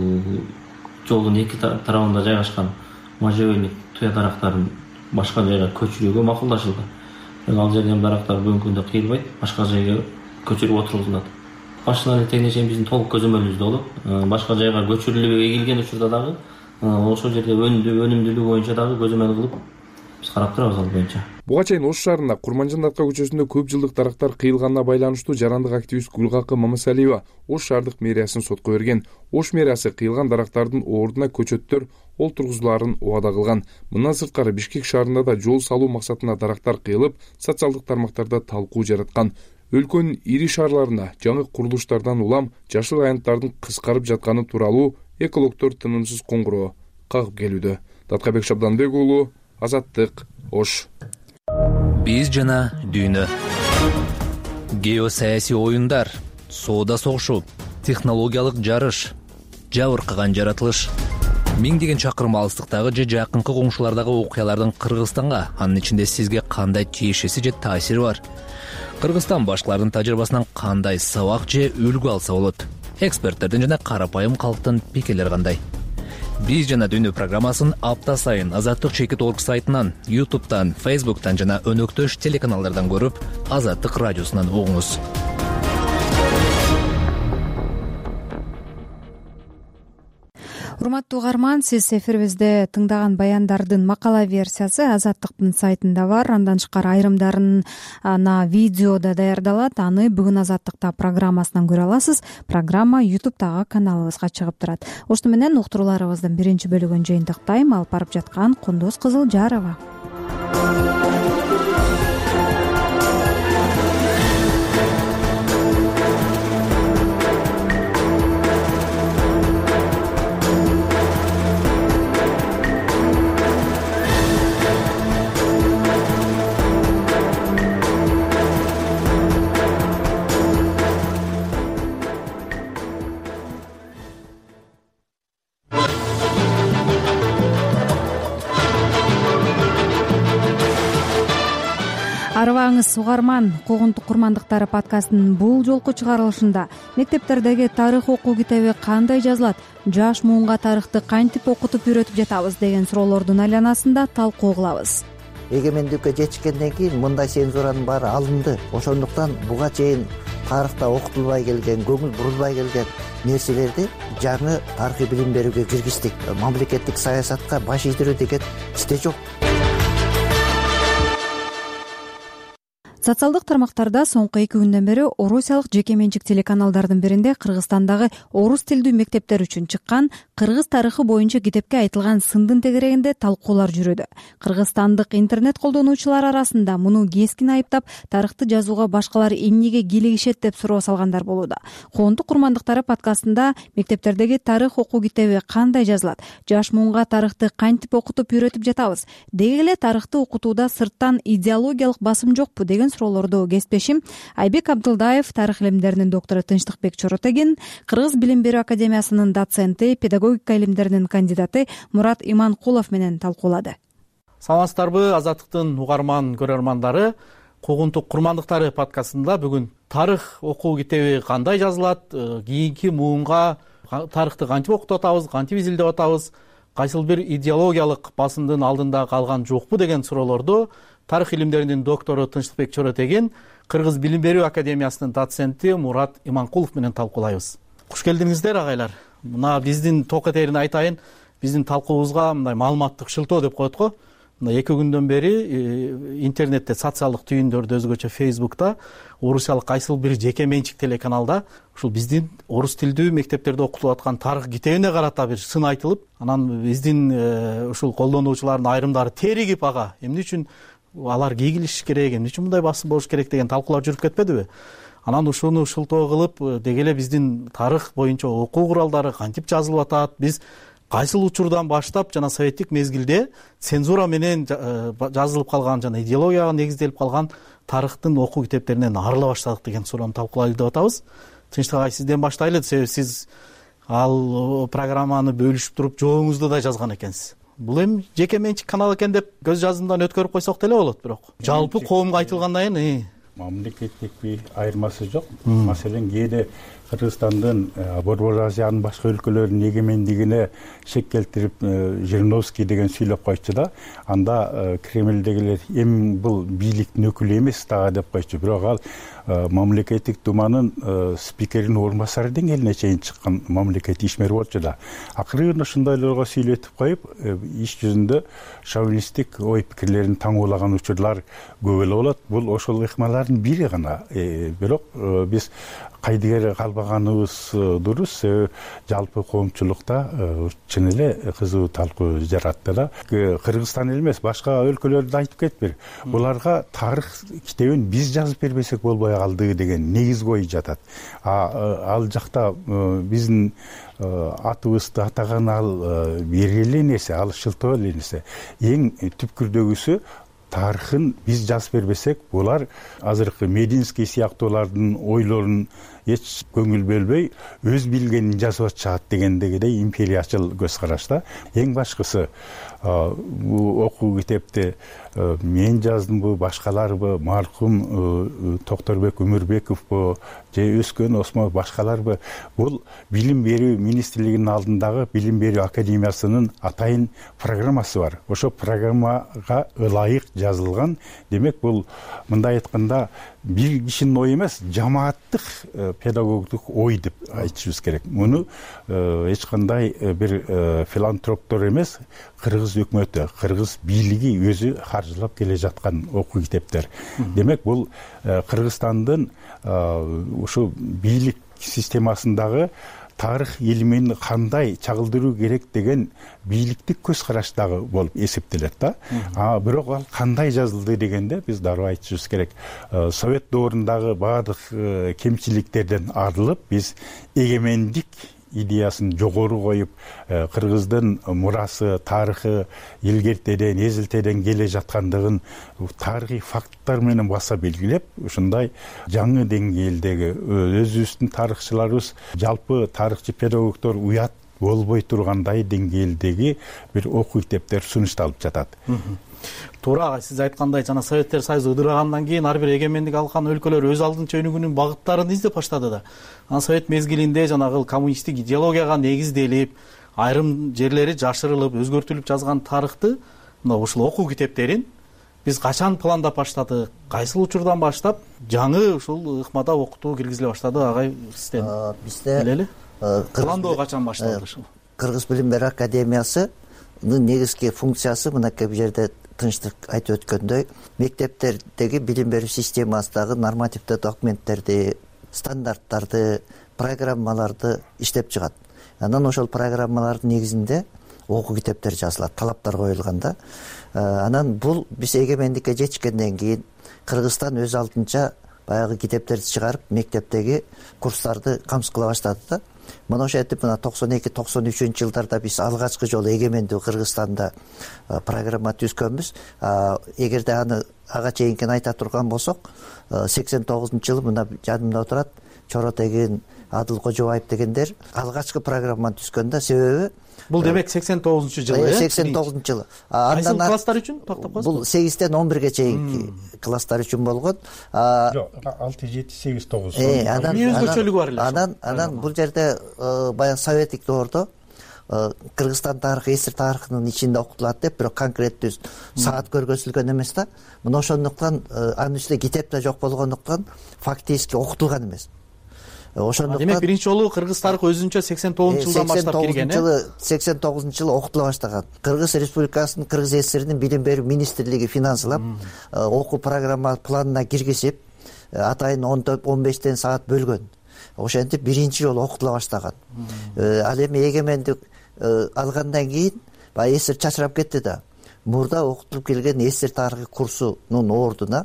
жолдун эки тарабында жайгашкан можжевельник туя дарактарын башка жайга көчүрүүгө макулдашылды. Ал жерден дарактар бүгүнкү күндө кыйылбайт, башка жайга көчүрүп отургузулат. Башынан эле тегине чейин биздин толук көзөмөлүбүздө болот. Башка жайга көчүрүлүп эгилген учурда дагы ошол жерде өнүмдүүлүгү боюнча дагы көзөмөл кылып биз карап турабыз ал боюнча. Буга чейин Ош шаарында Курманжан Датка көчөсүндө көп жылдык дарактар кыйылганына байланыштуу жарандык активист Гүлгакы Мамасалиева Ош шаардык мэриясын сотко берген. Ош мэриясы кыйылган дарактардын ордуна көчөттөр олтургузуларын убада кылган. Мындан сырткары Бишкек шаарында да жол салуу максатында дарактар кыйылып, социалдык тармактарда талкуу жараткан. Өлкөнүн ири шаарларында жаңы курулуштардан улам жашыл аянттардын кыскарып жатканы тууралуу экологдор тынымсыз коңгуроо кагып келүүдө. Даткабек Шабданбек уулу, Азаттык, Ош. Биз жана дүйнө. Геосаясий оюндар, соода согушу, технологиялык жарыш, жабыркаган жаратылыш. Миңдеген чакырым алыстыктагы же жакынкы коңшулардагы окуялардын Кыргызстанга, анын ичинде сизге кандай тиешеси же таасири бар? Кыргызстан башкалардын тажрыйбасынан кандай сабак же үлгү алса болот? Эксперттердин жана карапайым калктын пикирлери кандай? Биз жана дүйнө программасын апта сайын Азаттык.org сайтынан, YouTube'дан, Facebook'тан жана өнөктөш телеканалдардан көрүп, Азаттык радиосунан угуңуз. Урматтуу угарман, сиз эфирибизде тыңдаган баяндардын макала версиясы Азаттыктын сайтында бар. Андан тышкары айрымдарына видеода даярдалат. Аны бүгүн Азаттыкта программасынан көрө аласыз. Программа YouTube'дагы каналыбызга чыгып турат. Ошто менен уктурууларыбыздын биринчи бөлүгүн жыйынтыктайм. Алып барып жаткан Кундуз Кызылжарова. Арыбаңыз угарман, Когунтук курмандыктары подкастынын бул жолку чыгарылышында мектептердеги тарых окуу китеби кандай жазылат, жаш муунга тарыхты кантип окутуп үйрөтүп жатабыз деген суроолордун айланасында талкуу кылабыз. эгемендикке жетишкенден кийин мындай цензуранын баары алынды. Ошондуктан буга чейин тарыхта окутулбай келген, көңүл бурулбай келген нерселерди жаңы тарыхый билим берүүгө киргиздик. Мамлекеттик саясатка баш ийдирүү деген исте жок. Социалдык тармактарда соңку 2 күндөн бери орусиялык жеке менчик телеканалдардын биринде Кыргызстандагы орус тилдүү мектептер үчүн чыккан кыргыз тарыхы боюнча китепке айтылган сындын тегерегинде талкуулар жүрүүдө. Кыргызстандык интернет колдонуучулар арасында муну кескин айыптап, тарыхты жазууга башкалар эмнеге кийлигишет деп суроо салгандар болууда. Коомдук курмандыктары подкастында мектептердеги тарых окуу китеби кандай жазылат, жаш муунга тарыхты кантип окутуп үйрөтүп жатабыз, деги эле тарыхты окутууда сырттан идеологиялык басым жокпу деген суроолорду кесиптешим Айбек Абдылдаев, тарых илимдеринин доктору Тынчтыкбек Чоротеген, Кыргыз билим берүү академиясынын доценти, педагогика илимдеринин кандидаты Мурат Иманкулов менен талкуулады. Саламатсыздарбы, Азаттыктын угарман көрөрмандары, Куугунтук курмандыктары подкастында бүгүн тарых окуу китеби кандай жазылат, кийинки муунга тарыхты кантип окутуп атабыз, кантип изилдеп атабыз, кайсыл бир идеологиялык басымдын алдында калган жокпу деген суроолорду тарых илимдеринин доктору Тынчтыкбек Чоротеген, Кыргыз билим берүү академиясынын доценти Мурат Иманкулов менен талкуулайбыз. Куш келдиңиздер агайлар. Мына биздин ток этерин айтайын, биздин талкуубузга мындай маалыматтык шылтоо деп коет го. Мына 2 күндөн бери интернетте, социалдык түйүндөрдө, өзгөчө Facebook'та орусиялык кайсыл бир жеке менчик телеканалда ушул биздин орус тилдүү мектептерде окутулуп аткан тарых китебине карата бир сын айтылып, анан биздин ушул колдонуучулардын айрымдары теригип, ага эмне үчүн алар кийгилиш керек, эмне үчүн мындай басым болуш керек деген талкуулар жүрүп кетпедиби? Анан ушуну шылтоо кылып, деги эле биздин тарых боюнча окуу куралдары кантип жазылып атат, биз кайсыл учурдан баштап жана советтик мезгилде цензура менен жазылып калган жана идеологияга негизделип калган тарыхтын окуу китептеринен арыла баштадык деген суроону талкуулайлы деп атабыз. Тынчтык агай, сизден баштайлы. Себеби сиз ал программаны бөлүшүп туруп жообуңузду да жазган экенсиз. Бул эми жеке менчик канал экен деп көз жазымдан өткөрүп койсок деле болот, бирок жалпы коомго айтылгандан кийин мамлекеттик бир айырмасы жок. Маселен, кээде Кыргызстандын Борбор Азиянын башка өлкөлөрүнүн эгемендигине шек келтирип Жириновский деген сүйлөп койчу да, анда Кремлдегилер эми бул бийликтин өкүлү эмес дагы деп койчу. Бирок ал мамлекеттик думанын спикеринин орун басары деңгээлине чейин чыккан мамлекеттик ишмер болчу да. Акырын ошондойлорго сүйлөтүп коюп, иш жүзүндө шовинисттик ой пикирлерин таңуулаган учурлар көп эле болот. Бул ошол ыкмалардын бири гана. Бирок биз кайдыгер калбаганыбыз дурус. Жалпы коомчулукта чын эле кызуу талкуу жаратты да. Кыргызстан эле эмес, башка өлкөлөрдү айтып кетпир. Буларга тарых китебин биз жазып бербесек болбой калды деген негиз ой жатат. Ал жакта биздин атыбызды атаган ал бергиле нерсе, ал шылтоо эле нерсе. Эң түпкүрдөгүсү тарыхын биз жазып бербесек, булар азыркы Мединский сыяктуулардын ойлорун эч көңүл бөлбөй өз билгенин жазып атышат дегендегидей империячыл көз карашта. Эң башкысы бул окуу китепти мен жаздымбы, башкаларбы, маркум Токторбек Өмүрбековбу же өскөн Осмон башкаларбы, бул билим берүү министрлигинин алдындагы билим берүү академиясынын атайын программасы бар. Ошо программага ылайык жазылган. Демек, бул мындай айтканда бир кишинин ою эмес, жамааттык педагогдук ой деп айтышыбыз керек. Муну эч кандай бир филантроптор эмес, Кыргыз өкмөтү, Кыргыз бийлиги өзү каржылап келе жаткан окуу китептер. Демек, бул Кыргызстандын ушу бийлик системасындагы тарых илимин кандай чагылдыруу керек деген бийликтик көз караштагы болуп эсептелет да. Бирок ал кандай жазылды дегенде биз дароо айтышыбыз керек. Совет доорундагы баардык кемчиликтерден арылып, биз эгемендик идеясын жогору коюп, Кыргыздын мурасы, тарыхы илгертеден, эзилтеден келе жаткандыгын тарыхый факттар менен баса белгилеп, ушундай жаңы деңгээлдеги өзүбүздүн тарыхчыларыбыз, жалпы тарыхчы педагогдор уят болбой тургандай деңгээлдеги бир окуу китептер сунушталып жатат. Туура, сиз айткандай, жана Советтер Союзу ыдырагандан кийин ар бир эгемендик алган өлкөлөр өз алдынча өнүгүүнүн багыттарын издеп баштады да. Анан Совет мезгилинде жанагы коммунисттик идеологияга негизделип, айрым жерлери жашырылып, өзгөртүлүп жазган тарыхты, мына ушул окуу китептерин биз качан пландап баштадык, кайсыл учурдан баштап жаңы ушул ыкмада окутуу киргизиле баштады агай сизден бизде билели? Пландоо качан башталды ушул? Кыргыз билим берүү академиясынын негизги функциясы мынакей бул жерде тынчтык айтып өткөндөй, мектептердеги билим берүү системасындагы нормативдүү документтерди, стандарттарды, программаларды иштеп чыгат. Анан ошол программалардын негизинде окуу китептер жазылат, талаптар коюлганда. Анан бул биз эгемендикке жетишкенден кийин Кыргызстан өз алдынча баягы китептерди чыгарып, мектептеги курстарды камсыз кыла баштады да. Мына ошентип мына 92-93 жылдарда биз алгачкы жолу эгемендүү Кыргызстанда программа түзгөнбүз. Эгерде ага чейинкини айта турган болсок, 89-жылы мына жанымда отурат Чоротегин, Адыл Кожобаев дегендер алгачкы программаны түзгөндө. Себеби бул демек 89-жылы. 89-жылы. Кайсы класстар үчүн токтоп калсыз? Бул 8-тен 11ге чейинки класстар үчүн болгон. Жок, 6, 7, 8, 9. Өзгөчөлүгү бар эле. Анан бул жерде баягы советтик доордо Кыргызстан тарыхы, СССР тарыхынын ичинде окутулат деп, бирок конкреттүү саат көргөзүлгөн эмес да. Мына ошондуктан анын үстүнө китеп да жок болгондуктан фактически окутулган эмес. Ошондуктан демек биринчи жолу кыргыз тарыхы өзүнчө 89-жылдан баштап кирген. 89-жылы окутула баштаган. Кыргыз Республикасынын, Кыргыз СССРинин билим берүү министрлиги финансылап, окуу программа планына киргизип, атайын 15 саат бөлгөн. Ошентип биринчи жолу окутула баштаган. Ал эми эгемендик алгандан кийин баягы СССР чачырап кетти да. Мурда окутулуп келген СССР тарыхы курсунун ордуна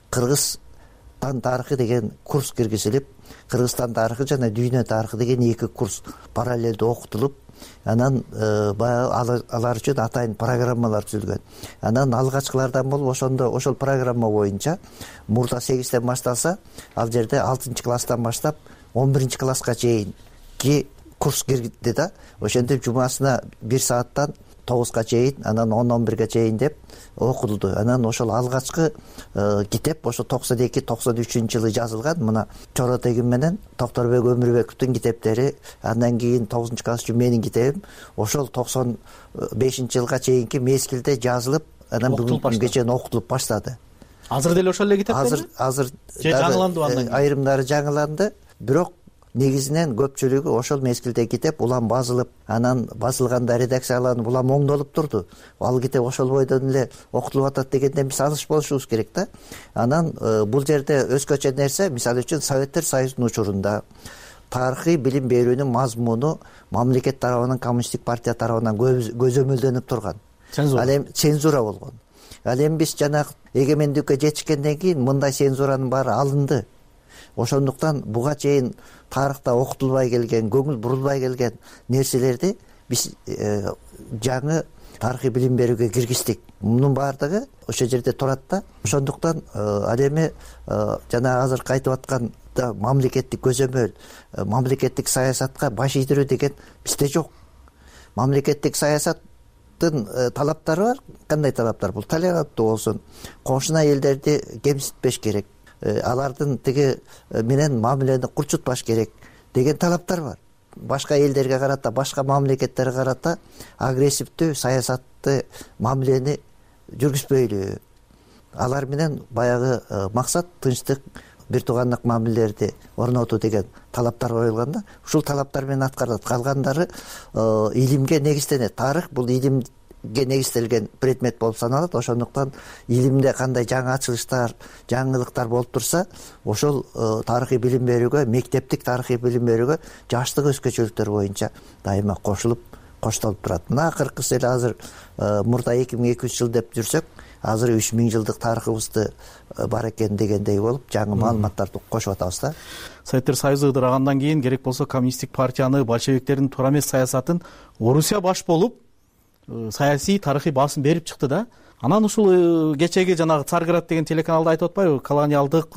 Кыргызстан тарыхы деген курс киргизилип, Кыргызстан тарыхы жана дүйнө тарыхы деген эки курс параллелдүү окутулуп, анан баягы алар үчүн атайын программалар түзүлгөн. Анан алгачкылардан болуп ошол программа боюнча мурда 8тен башталса, ал жерде 6-класстан баштап 11-класска чейинки курс киргизди да. Ошентип жумасына 1 сааттан 9га чейин, анан 10-11ге чейин деп окутулду. Анан ошол алгачкы китеп ошо 92-93 жылы жазылган. Мына Чоротегин менен Токторбек Өмүрбековдун китептери, андан кийин 9-класс үчүн менин китебим ошол 95-жылга чейинки мезгилде жазылып, анан бүгүнкү чейин окутулуп баштады. Азыр деле ошол эле китептерби? Азыр жаңыланды андан кийин. Айрымдары жаңыланды, бирок негизинен көпчүлүгү ошол мезгилде китеп улам басылып, анан басылганда редакцияланып, улам оңдолуп турду. Ал китеп ошол бойдон эле окутулуп атат дегенден биз алыс болушубуз керек да. Анан бул жерде өзгөчө нерсе, мисалы үчүн Советтер Союзунун учурунда тарыхый билим берүүнүн мазмуну мамлекет тарабынан, коммунисттик партия тарабынан көзөмөлдөнүп турган. Ал эми цензура болгон. Ал эми биз жанагы эгемендикке жетишкенден кийин мындай цензуранын баары алынды. Ошондуктан буга чейин тарыхта окутулбай келген, көңүл бурулбай келген нерселерди биз жаңы тарыхый билим берүүгө киргиздик. Мунун баардыгы ошол жерде турат да. Ошондуктан ал эми жана азыркы айтып атканда мамлекеттик көзөмөл, мамлекеттик саясатка баш ийдирүү деген бизде жок. Мамлекеттик саясаттын талаптары бар. Кандай талаптар? Бул толеранттуу болсун, кошуна элдерди кемситпеш керек, алардын тиги менен мамилени курчутпаш керек деген талаптар бар. Башка элдерге карата, башка мамлекеттерге карата агрессивдүү саясатты, мамилени жүргүзбөйлү. Алар менен баягы максат тынчтык, бир туугандык мамилелерди орнотуу деген талаптар коюлган да. Ушул талаптар менен аткарылат. Калгандары илимге негизденет. Тарых бул илимге негизделген предмет болуп саналат. Ошондуктан илимде кандай жаңы ачылыштар, жаңылыктар болуп турса, ошол тарыхый билим берүүгө, мектептик тарыхый билим берүүгө жаштык өзгөчөлүктөр боюнча дайыма коштолуп турат. Мына акыркысы эле азыр мурда 2200 жыл деп жүрсөк, азыр 3000 жылдык тарыхыбызды бар экен дегендей болуп, жаңы маалыматтарды кошуп атабыз да. Советтер Союзу ыдырагандан кийин керек болсо коммунисттик партияны, большевиктердин туура эмес саясатын Орусия баш болуп саясий тарыхый басым берип чыкты да. Анан ушул кечеги жанагы Царград деген телеканалда айтып атпайбы, колониалдык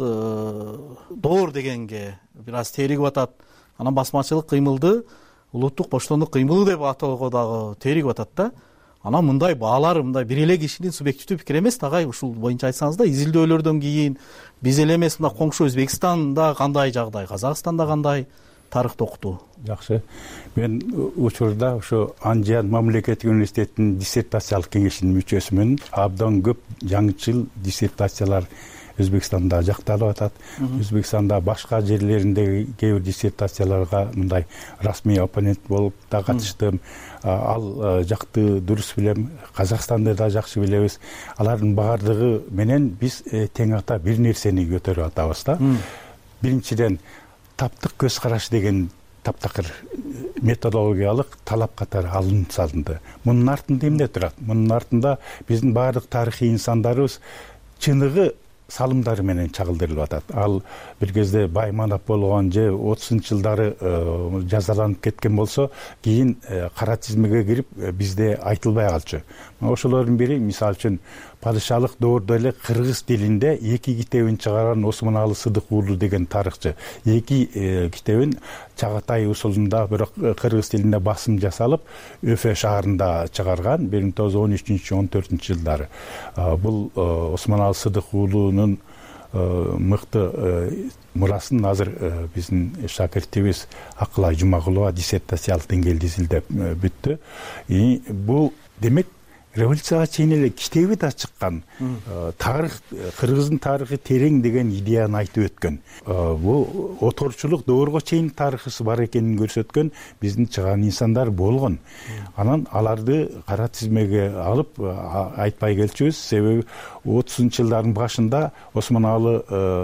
доор дегенге бир аз теригип атат. Анан басмачылык кыймылды улуттук боштондук кыймылы деп атоого дагы теригип атат да. Анан мындай баалар, мындай бир эле кишинин субъективдүү пикири эмес тагай. Ушул боюнча айтсаңыз да, изилдөөлөрдөн кийин биз эле эмес, мына коңшу Өзбекстанда кандай жагдай, Казакстанда кандай, тарыхты окутуу? Жакшы. Мен учурда ошо Анжан мамлекеттик университетинин диссертациялык кеңешинин мүчөсүмүн. Абдан көп жаңычыл диссертациялар Өзбекстанда жакталып атат. Өзбекстанда башка жерлериндеги кээ бир диссертацияларга мындай расмий оппонент болуп да катыштым. Ал жакты дурус билем. Казакстанды да жакшы билебиз. Алардын баардыгы менен биз тең ата бир нерсени көтөрүп атабыз да. Биринчиден таптык көз караш деген таптакыр методологиялык талап катары алынып салынды. Мунун артында эмне турат? Мунун артында биздин баардык тарыхый инсандарыбыз чыныгы салымдары менен чагылдырылып атат. Ал бир кезде байманап болгон же 30-жылдары жазаланып кеткен болсо, кийин кара тизмеге кирип бизде айтылбай калчу. Ошолордун бири, мисалы үчүн, падышалык доордо эле кыргыз тилинде 2 китебин чыгарган Осмоналы Сыдык уулу деген тарыхчы. 2 китебин Чагатай усулунда, бирок кыргыз тилинде басым жасалып, Өфө шаарында чыгарган 1913-14-жылдары. Бул Осмоналы Сыдык уулунун мыкты мурасын азыр биздин шакиртибиз Акылай Жумагулова диссертациялык деңгээлде изилдеп бүттү. Бул демек революцияга чейин эле китеби да чыккан. Тарых, кыргыздын тарыхы терең деген идеяны айтып өткөн. Бул оторчулук доорго чейин тарыхысы бар экенин көрсөткөн биздин чыган инсандар болгон. Анан аларды кара тизмеге алып айтпай келчүбүз. Себеби 30-жылдардын башында Осмоналы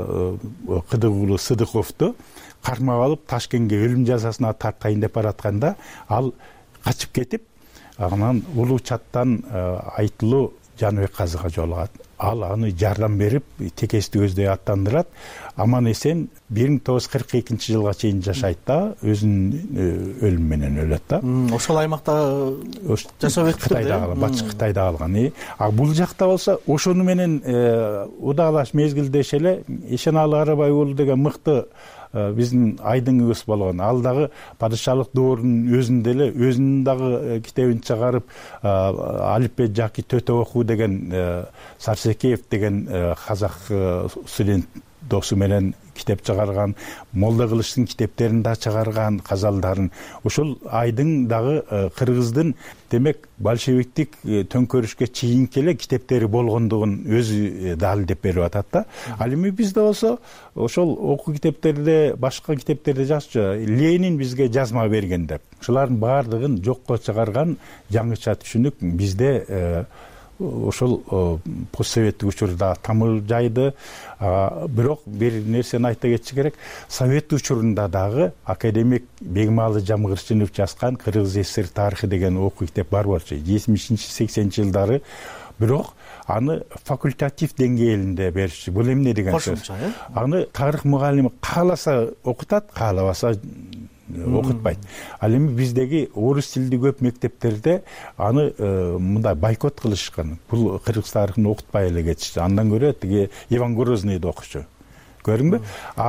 Кыдык уулу Сыдыковду кармап алып Ташкентке өлүм жазасына тартайын деп баратканда, ал качып кетип, анан улуу чаттан Айтылуу Жаныбек казыга жолугат. Ал аны жардам берип, текести көздөй аттандырат. Аман эсен 1942-жылга чейин жашайт да, өзүнүн өлүмү менен өлөт да. Ошол аймакта жашап өттү. Кытайда, Батыш Кытайда калган. Бул жакта болсо ошону менен удаалаш мезгилдеш эле Эшеналы Арабай уулу деген мыкты биздин айдыңыбыз болгон. Ал дагы падышалык доорунун өзүндө эле өзүнүн дагы китебин чыгарып, Алипбек Жаки Төтө окуу деген Сарсекеев деген казак студент досу менен китеп чыгарган, Молда Кылычтын китептерин да чыгарган, казалдарын. Ошол айдың дагы кыргыздын демек большевиктик төңкөрүшкө чейинки эле китептери болгондугун өзү далилдеп берип атат да. Ал эми бизде болсо ошол окуу китептерде, башка китептерде жазчу Ленин бизге жазма берген деп. Ушулардын баардыгын жокко чыгарган жаңыча түшүнүк бизде ошол постсоветтик учурда тамыр жайды. Бирок бир нерсени айта кетиш керек. Совет учурунда дагы академик Бегмалы Жамгырчынов жазган Кыргыз ССР тарыхы деген окуу китеп бар болчу 70-80-жылдары. Бирок аны факультатив деңгээлинде беришчү. Бул эмне деген сөз? Аны тарых мугалими кааласа окутат, каалабаса окутпайт. Ал эми биздеги орус тилдүү көп мектептерде аны мындай бойкот кылышкан. Бул кыргыз тарыхын окутпай эле кетишти. Андан көрө тиги Иван Грозныйды окучу. Көрдүңбү?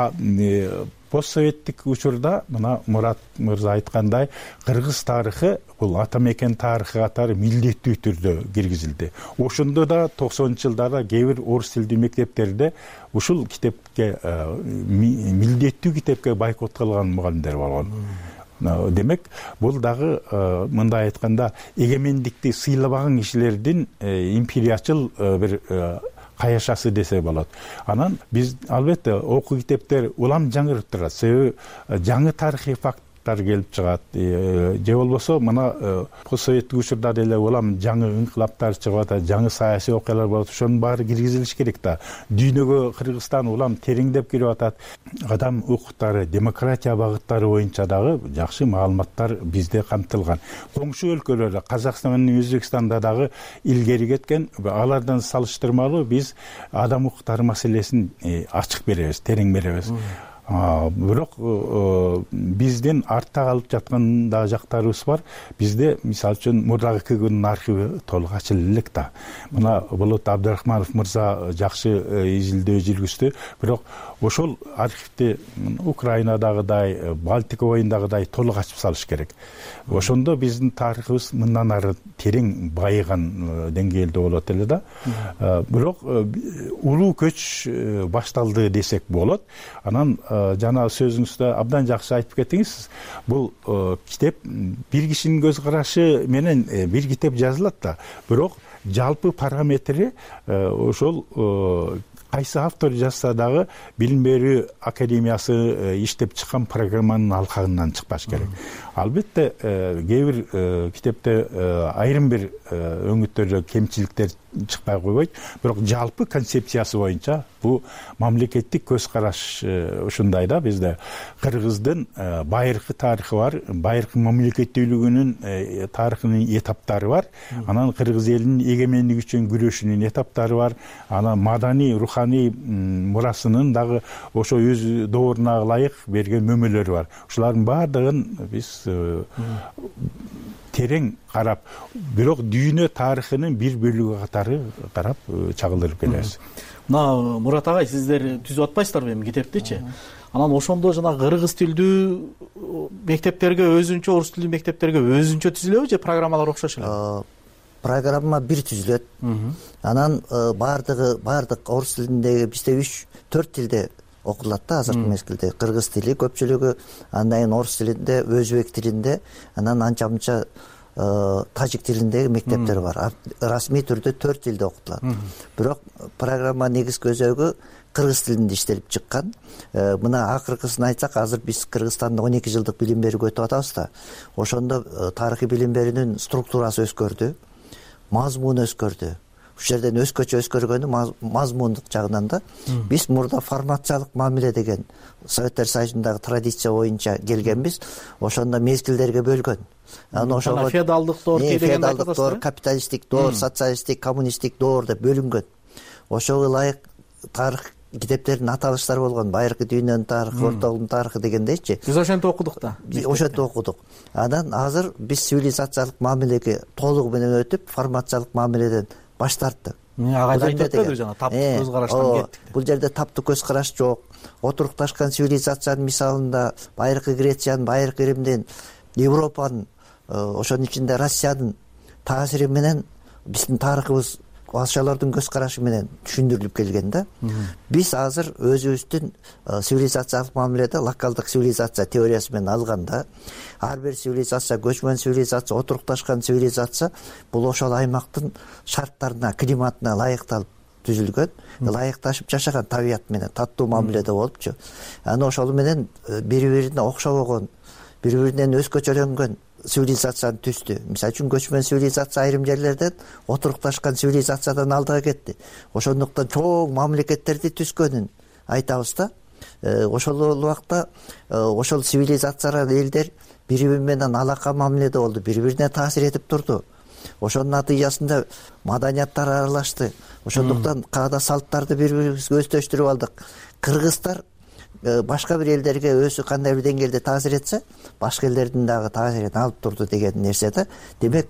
Постсоветтик учурда мына Мурат мырза айткандай, кыргыз тарыхы бул ата мекен тарыхы катары милдеттүү түрдө киргизилди. Ошондо да 90-жылдарда кээ бир орус тилдүү мектептерде ушул китепке милдеттүү китепке бойкот кылган мугалимдер болгон. Демек, бул дагы мындай айтканда эгемендикти сыйлабаган кишилердин империячыл бир каяшасы десе болот. Анан биз албетте окуу китептер улам жаңырып турат. Себеби жаңы тарыхый факттар келип чыгат. Же болбосо мына постсоветтик учурда деле улам жаңы инкылаптар чыгып атат, жаңы саясий окуялар болот. Ошонун баары киргизилиш керек да. Дүйнөгө Кыргызстан улам тереңдеп кирип атат. Адам укуктары, демократия багыттары боюнча дагы жакшы маалыматтар бизде камтылган. Коңшу өлкөлөр Казакстан менен Өзбекстанда дагы илгери кеткен. Алардан салыштырмалуу биз адам укуктары маселесин ачык беребиз, терең беребиз. Бирок биздин артта калып жаткан да жактарыбыз бар. Бизде мисалы үчүн мурдагы КГБнын архиви толук ачылып элек да. Мына Болот Абдрахманов мырза жакшы изилдөө жүргүздү. Бирок ошол архивди Украинадагыдай, Балтика бойундагыдай толук ачып салыш керек. Ошондо биздин тарыхыбыз мындан ары терең байыган деңгээлде болот эле да. Бирок улуу көч башталды десек болот. Анан жана сөзүңүздө абдан жакшы айтып кеттиңиз. Бул китеп бир кишинин көз карашы менен бир китеп жазылат да, бирок жалпы параметри ошол кайсы автор жазса дагы билим берүү академиясы иштеп чыккан программанын алкагынан чыкпаш керек. Албетте кээ бир китепте айрым бир өңүттөрдө кемчиликтер чыкпай койбойт, бирок жалпы концепциясы боюнча бул мамлекеттик көз караш ушундай да. Бизде кыргыздын байыркы тарыхы бар, байыркы мамлекеттүүлүгүнүн тарыхынын этаптары бар, анан кыргыз элинин эгемендик үчүн күрөшүнүн этаптары бар, анан маданий руханий мурасынын дагы ошо өз дооруна ылайык берген мөмөлөрү бар. Ушулардын баардыгын биз терең карап, бирок дүйнө тарыхынын бир бөлүгү катары карап чагылдырып келебиз. Мына Мурат агай, сиздер түзүп атпайсыздарбы эми китептичи? Анан ошондо жана кыргыз тилдүү мектептерге өзүнчө, орус тилдүү мектептерге өзүнчө түзүлөбү же программалар окшош эле? Программа бир түзүлөт. Анан бардык орус тилиндеги бизде 3-4 тилде окулат да азыркы мезгилде. Кыргыз тили көпчүлүгү, андан кийин орус тилинде, өзбек тилинде, анан анча-мынча тажик тилиндеги мектептер бар. Расмий түрдө 4 тилде окутулат. Бирок программа негизги өзөгү кыргыз тилинде иштелип чыккан. Мына акыркысын айтсак, азыр биз Кыргызстанда 12 жылдык билим берүүгө өтүп атабыз да. Ошондо тарыхый билим берүүнүн структурасы өзгөрдү, мазмуну өзгөрдү. Ушул жерден өзгөчө өзгөргөнү мазмундук жагынан да. Биз мурда формациялык мамиле деген Советтер Союзундагы традиция боюнча келгенбиз. Ошондо мезгилдерге бөлгөн. Анан ошого феодалдык доор, феодалдык доор, капиталисттик доор, социалисттик, коммунисттик доор деп бөлүнгөн. Ошого ылайык тарых китептердин аталыштары болгон. Байыркы дүйнөнүн тарыхы, ортолуктун тарыхы дегендейчи. Биз ошентип окудук да. Ошентип окудук. Анан азыр биз цивилизациялык мамилеге толугу менен өтүп, формациялык мамиледен баш тарттык. Агайда айтып атпайбы жана таптык көз караштан кеттик. Бул жерде таптык көз караш жок. Отурукташкан цивилизациянын мисалында байыркы Грециянын, байыркы Римдин, Европанын, ошонун ичинде Россиянын таасири менен биздин тарыхыбыз ошолордун көз карашы менен түшүндүрүлүп келген да. Биз азыр өзүбүздүн цивилизациялык мамиледе локалдык цивилизация теориясы менен алганда, ар бир цивилизация, көчмөн цивилизация, отурукташкан цивилизация бул ошол аймактын шарттарына, климатына ылайыкталып түзүлгөн, ылайыкташып жашаган табият менен таттуу мамиледе болупчу. Анан ошол менен бири-бирине окшобогон, бири-биринен өзгөчөлөнгөн цивилизацияны түздү. Мисалы үчүн көчмөн цивилизация айрым жерлерден отурукташкан цивилизациядан алдыга кетти. Ошондуктан чоң мамлекеттерди түзгөнүн айтабыз да. Ошол убакта ошол цивилизациялар элдер бири-бири менен алака мамиледе болду, бири-бирине таасир этип турду. Ошонун натыйжасында маданияттар аралашты. Ошондуктан каада салттарды бири-бирибизге өздөштүрүп алдык. Кыргыздар башка бир элдерге өзү кандай бир деңгээлде таасир этсе, башка элдердин дагы таасирин алып турду деген нерсе да. Демек,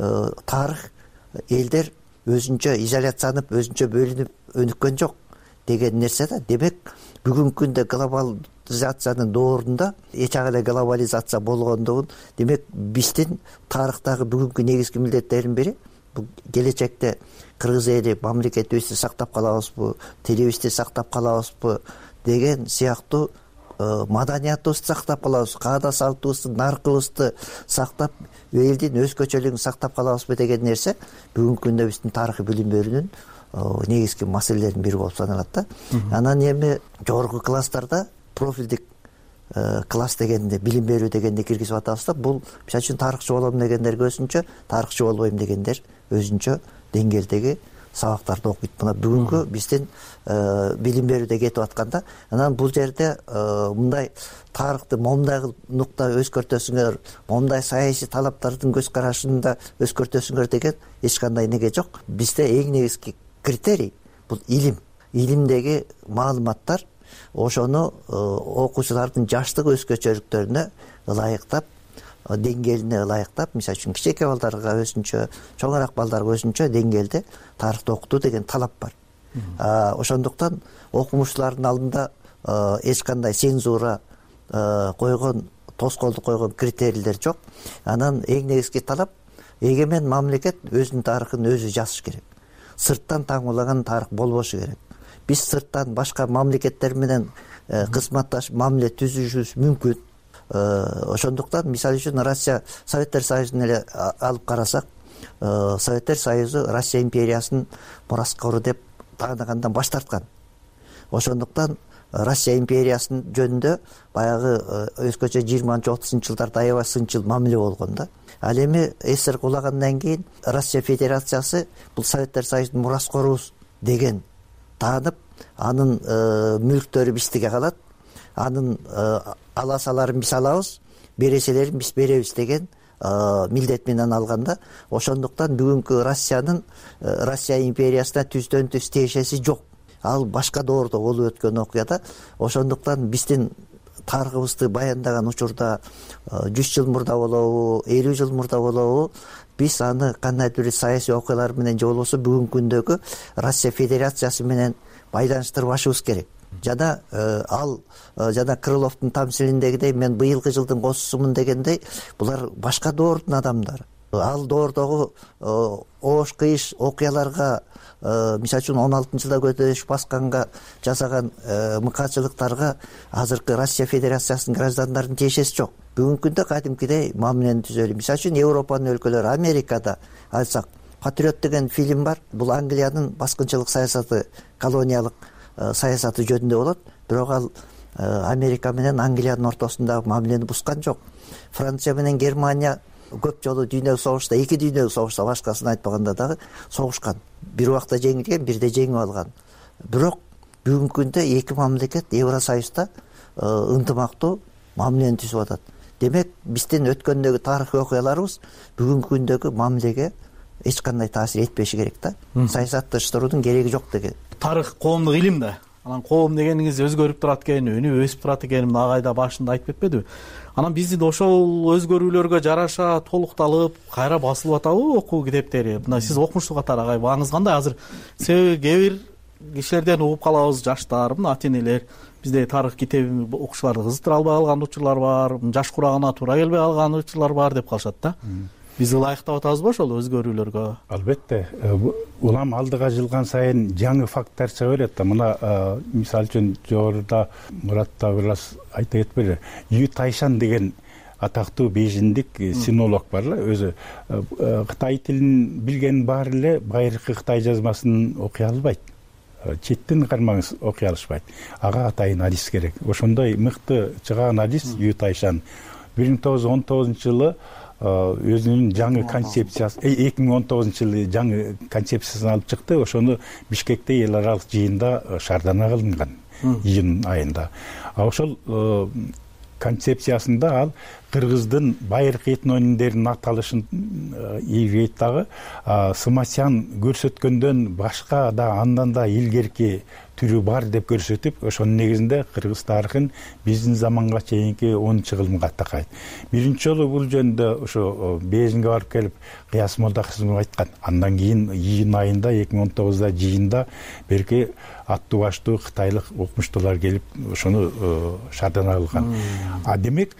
тарых элдер өзүнчө изоляциянып, өзүнчө бөлүнүп өнүккөн жок деген нерсе да. Демек, бүгүнкү күндө глобализациянын доорунда эч ак эле глобализация болгондугун, демек, биздин тарыхтагы бүгүнкү негизги милдеттердин бири бул келечекте кыргыз эли мамлекетибизди сактап калабызбы, тилибизди сактап калабызбы деген сыяктуу маданиятыбызды сактап калабыз, каада салтыбызды, наркыбызды сактап, элдин өзгөчөлүгүн сактап калабызбы деген нерсе бүгүнкү күндө биздин тарыхый билим берүүнүн негизги маселелеринин бири болуп саналат да. Анан эми жогорку класстарда профилдик класс дегенди, билим берүү дегенди киргизип атабыз да. Бул мисалы үчүн тарыхчы болом дегендерге өзүнчө, тарыхчы болбойм дегендер өзүнчө деңгээлдеги сабактарды окуйт. Мына бүгүнкү биздин билим берүүдө кетип атканда, анан бул жерде мындай тарыхты момундай нукта өзгөртөсүңөр, момундай саясий талаптардын көз карашын да өзгөртөсүңөр деген эч кандай неге жок. Бизде эң негизги критерий бул илим. Илимдеги маалыматтар ошону окуучулардын жаштык өзгөчөлүктөрүнө ылайыктап, деңгээлине ылайыктап, мисалы үчүн кичээкей балдарга өзүнчө, чоңураак балдарга өзүнчө деңгээлде тарыхты окутуу деген талап бар. Ошондуктан окумуштуулардын алдында эч кандай цензура койгон, тоскоолдук койгон критерийлер жок. Анан эң негизги талап эгемен мамлекет өзүнүн тарыхын өзү жазыш керек. Сырттан таңуулаган тарых болбошу керек. Биз сырттан башка мамлекеттер менен кызматташып мамиле түзүшүбүз мүмкүн. Ошондуктан мисалы үчүн Россия Советтер Союзун эле алып карасак, Советтер Союзу Россия империясынын мураскору деп тааныгандан баш тарткан. Ошондуктан Россия империясынын жөнүндө баягы өзгөчө 20-30 жылдарда аябай сынчыл мамиле болгон да. Ал эми СССР кулагандан кийин Россия Федерациясы бул Советтер Союзунун мураскорубуз деген таанып, анын мүлктөрү биздике калат, анын аласаларын биз алабыз, береселерин биз беребиз деген милдет менен алганда. Ошондуктан бүгүнкү Россия империясына түздөн-түз тиешеси жок. Ал башка доордо болуп өткөн окуяда. Ошондуктан биздин тарыхыбызды баяндаган учурда 100 жыл мурда болобу, 50 жыл мурда болобу, биз аны кандайдыр бир саясий окуялар менен же болбосо бүгүнкү күндөгү Россия Федерациясы менен байланыштырбашыбыз керек. Жана ал жана Крыловдун тамсилиндегидей мен быйылкы жылдын косусумун дегендей, булар башка доордун адамдары. Ал доордогу оош кыйыш окуяларга, мисалы үчүн 16-жылда көтөрүш басканга жасаган мыкаачылыктарга азыркы Россия Федерациясынын граждандарынын тиешеси жок. Бүгүнкү күндө кадимкидей мамилени түзөлү. Мисалы үчүн Европанын өлкөлөрү, Америкада алсак, Патриот деген фильм бар. Бул Англиянын баскынчылык саясаты, колониялык саясаты жөнүндө болот. Бирок ал Америка менен Англиянын ортосундагы мамилени бускан жок. Франция менен Германия көп жолу дүйнөлүк согушта, 2 дүйнөлүк согушта, башкасын айтпаганда дагы согушкан. Бир убакта жеңилген, бирде жеңип алган. Бирок бүгүнкү күндө эки мамлекет Евросоюзда ынтымактуу мамилени түзүп атат. Демек, биздин өткөндөгү тарыхый окуяларыбыз бүгүнкү күндөгү мамилеге эч кандай таасир этпеши керек да. Саясатташтыруунун кереги жок деген. Тарых коомдук илим да. Анан коом дегениңиз өзгөрүп турат экен, өнүп өсүп турат экен, агайда башында айтып кетпедиби? Анан биздин ошол өзгөрүүлөргө жараша толукталып, кайра басылып атабы окуу китептери? Мына сиз окумуштуу катары агай бааңыз кандай? Азыр себеби кээ бир кишилерден угуп калабыз, жаштар, мына ата-энелер бизде тарых китебин окуучуларды кызыктыра албай калган учурлар бар, жаш курагына туура келбей калган учурлар бар деп калышат да. Биз ылайыктап атабызбы ошол өзгөрүүлөргө? Албетте. Улам алдыга жылган сайын жаңы факттар чыга берет да. Мына мисалы үчүн жогоруда Мурат да бираз айта кетпеди. Ю Тайшан деген атактуу бейжиндик синолог бар эле, өзү Кытай тилин билген баары эле байыркы Кытай жазмасын окуй албайт. Четтен кармаңыз окуй алышпайт. Ага атайын адис керек. Ошондой мыкты чыган адис Ю Тайшан 1919-жылы өзүнүн жаңы концепциясы, 2019-жылы жаңы концепциясын алып чыкты. Ошону Бишкекте эл аралык жыйында шаардана кылынган июнь айында. Ошол концепциясында ал кыргыздын байыркы этнонимдеринин аталышын ийгейт дагы, Сымасян көрсөткөндөн башка да андан да илгерки түрү бар деп көрсөтүп, ошонун негизинде кыргыз тарыхын биздин заманга чейинки 10-кылымга такайт. Биринчи жолу бул жөнүндө ошо Бейжиңге барып келип Кыяс Молдахисимов айткан. Андан кийин июнь айында 2019-да жыйында берки аттуу баштуу кытайлык окумуштуулар келип ошону шаардана кылган. Демек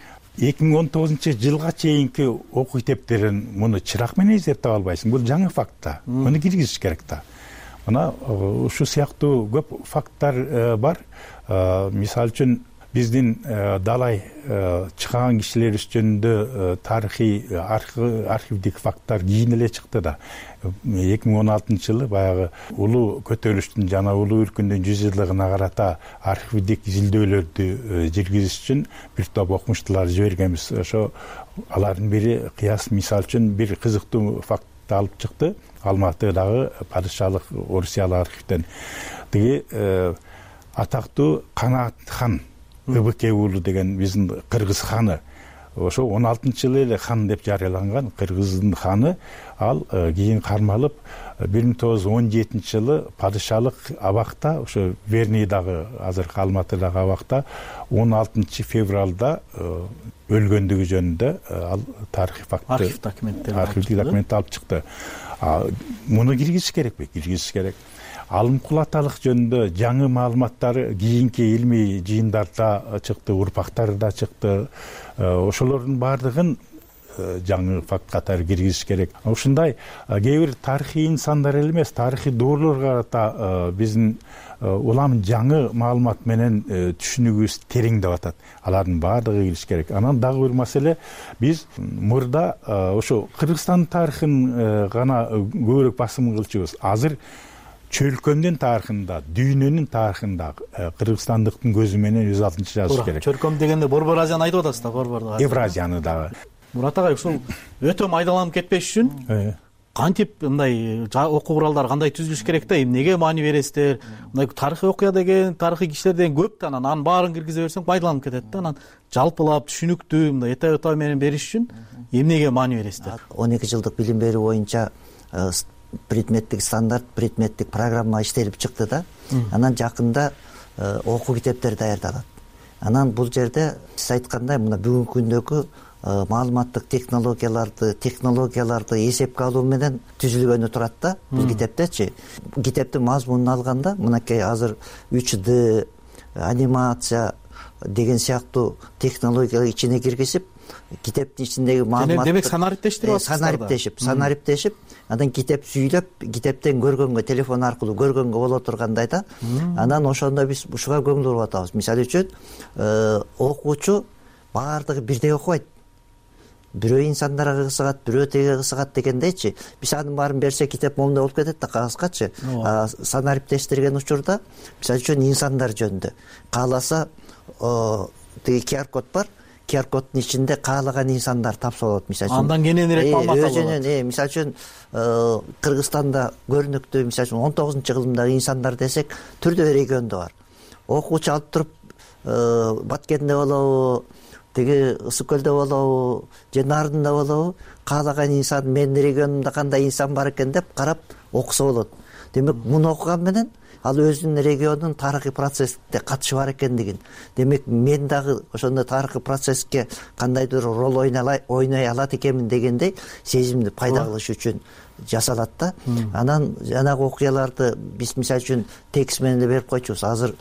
2019-жылга чейинки окуу китептерин муну чырак менен эзептеп албайсың. Бул жаңы факт да. Муну киргизиш керек да. Мына ушу сыяктуу көп факттар бар. Мисалы үчүн биздин далай чыган кишилер жөнүндө тарыхый архивдик факттар кийин эле чыкты да. 2016-жылы баягы улуу көтөрүлүштүн жана улуу үркүндүн 100 жылдыгына карата архивдик изилдөөлөрдү жүргүзүш үчүн бир топ окумуштуулар жибергенбиз. Ошо алардын бири Кыяс мисалы үчүн бир кызыктуу фактты алып чыкты. Алматыдагы падышалык Орусиялык архивден. Тиги атактуу Канаат хан Ыбыке уулу деген биздин кыргыз ханы. Ошо 16-жылы эле хан деп жарыяланган кыргыздын ханы. Ал кийин кармалып 1917-жылы падышалык абакта, ошо Вернийдагы азыркы Алматыдагы абакта 16 февралда өлгөндүгү жөнүндө ал тарыхый факты, архивдик документти алып чыкты. Муну киргизиш керекпи? Киргизиш керек. алым кулаталык жөнүндө жаңы маалыматтар кийинки илмий жыйындарда чыкты, урпактарда чыкты. Ошолордун баардыгын жаңы факт катары киргизиш керек. Ушундай кээ бир тарыхый инсандар эле эмес, тарыхый доорлорго карата биздин улам жаңы маалымат менен түшүнүгүбүз тереңдеп атат. Алардын баардыгы кириш керек. Анан дагы бир маселе, биз мурда ошо Кыргызстан тарыхын гана көбүрөөк басым кылчубуз. Азыр чөлкөмдүн тарыхында, дүйнөнүн тарыхында кыргызстандыктын көзү менен 106 жазыш керек. Чөлкөм дегенде Борбор Азияны айтып атасыз да, Борборду. Евразияны дагы. Мурат агай, ушул өтө майдаланып кетпеш үчүн кантип мындай окуу куралдар кандай түзүлүш керек да, эмнеге маани бересиздер? Мындай тарыхый окуя деген, тарыхый кишилер деген көп да, анан баарын киргизе берсең майдаланып кетет да. Анан жалпылап, түшүнүктүү, мындай эта менен бериш үчүн эмнеге маани бересиздер? 12 жылдык билим берүү боюнча предметтик стандарт, предметтик программа иштелип чыкты да. Анан жакында окуу китептер даярдалат. Анан бул жерде сиз айткандай мына бүгүнкү күндөгү маалыматтык технологияларды эсепке алуу менен түзүлгөнү турат да. Бул китептечи. Китептин мазмунун алганда мынакей азыр 3D анимация деген сыяктуу технологиялар ичине киргизип, китептин ичиндеги маалыматты демек санариптештирип атасыздар. Санариптешип, анан китеп сүйлөп, китептен көргөнгө, телефон аркылуу көргөнгө боло тургандай да. Анан ошондо биз ушуга көңүл буруп атабыз. Мисалы үчүн, окуучу баардыгы бирдей окубайт. Бирөө инсандарга кызыгат, бирөө теге кызыгат дегендейчи. Биз анын баарын берсе китеп момундай болуп кетет да, кагазгачы. Санариптештирген учурда, мисалы үчүн инсандар жөнүндө кааласа теги QR код бар. QR коддун ичинде каалаган инсандар тапса болот. Мисалы үчүн андан кененирээк маалымат алат. Өзүнүн, мисалы үчүн Кыргызстанда көрүнүктүү, мисалы үчүн 19-кылымдагы инсандар десек, түрдүү региондо бар. Окуучу алып туруп Баткенде болобу, теги Ысык көлдө болобу, же Нардында болобу, каалаган инсан менин регионумда кандай инсан бар экен деп карап окуса болот. Демек, муну окуган менен ал өзүнүн регионунун тарыхый процессте катышы бар экендигин, демек мен дагы ошондой тарыхый процесске кандайдыр роль ойной алат экенмин дегендей сезимди пайда кылыш үчүн жасалат да. Анан жанагы окуяларды биз мисалы үчүн текст менен эле берип койчубуз. Азыр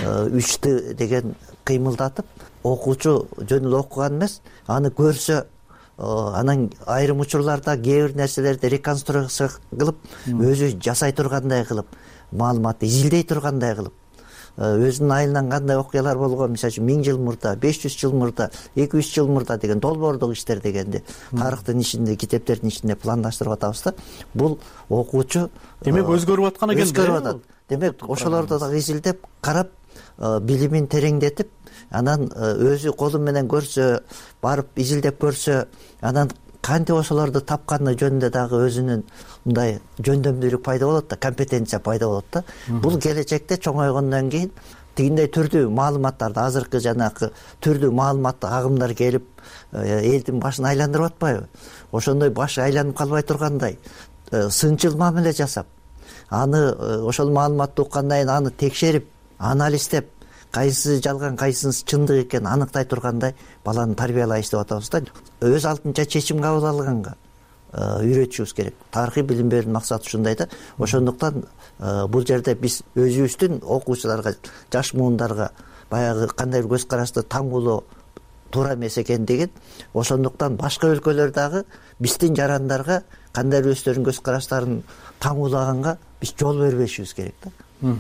3D деген кыймылдатып, окуучу жөн эле окуган эмес, аны көрсө, анан айрым учурларда кээ бир нерселерди реконструкция кылып, өзү жасай тургандай кылып, маалыматты изилдей тургандай кылып, өзүнүн айылынан кандай окуялар болгон, мисалы үчүн 1000 жыл мурда, 500 жыл мурда, 200 жыл мурда деген долбоордук иштер дегенди тарыхтын ичинде, китептердин ичинде пландаштырып атабыз да. Бул окуучу демек өзгөрүп аткан экен. Өзгөрүп атат. Демек ошолорду да изилдеп, карап, билимин тереңдетип, анан өзү колу менен көрсө, барып изилдеп көрсө, анан кантип ошолорду тапканы жөнүндө дагы өзүнүн мындай жөндөмдүүлүк пайда болот да, компетенция пайда болот да. Бул келечекте чоңойгондон кийин тигиндей түрдүү маалыматтарды, азыркы жанагы түрдүү маалыматтык агымдар келип, элдин башын айландырып атпайбы? Ошондой баш айланып калбай тургандай сынчыл мамиле жасап, аны ошол маалыматты уккандан кийин аны текшерип, анализдеп, кайсысы жалган, кайсынысы чындык экенин аныктай тургандай баланы тарбиялайбыз деп атабыз да. Өз алдынча чечим кабыл алганга үйрөтүшүбүз керек. Тарыхый билим берүүнүн максаты ушундай да. Ошондуктан бул жерде биз өзүбүздүн окуучуларга, жаш муундарга баягы кандай бир көз карашты таңуулоо туура эмес экендигин, ошондуктан башка өлкөлөр дагы биздин жарандарга кандай бир өздөрүнүн көз караштарын таңуулаганга биз жол бербешибиз керек да.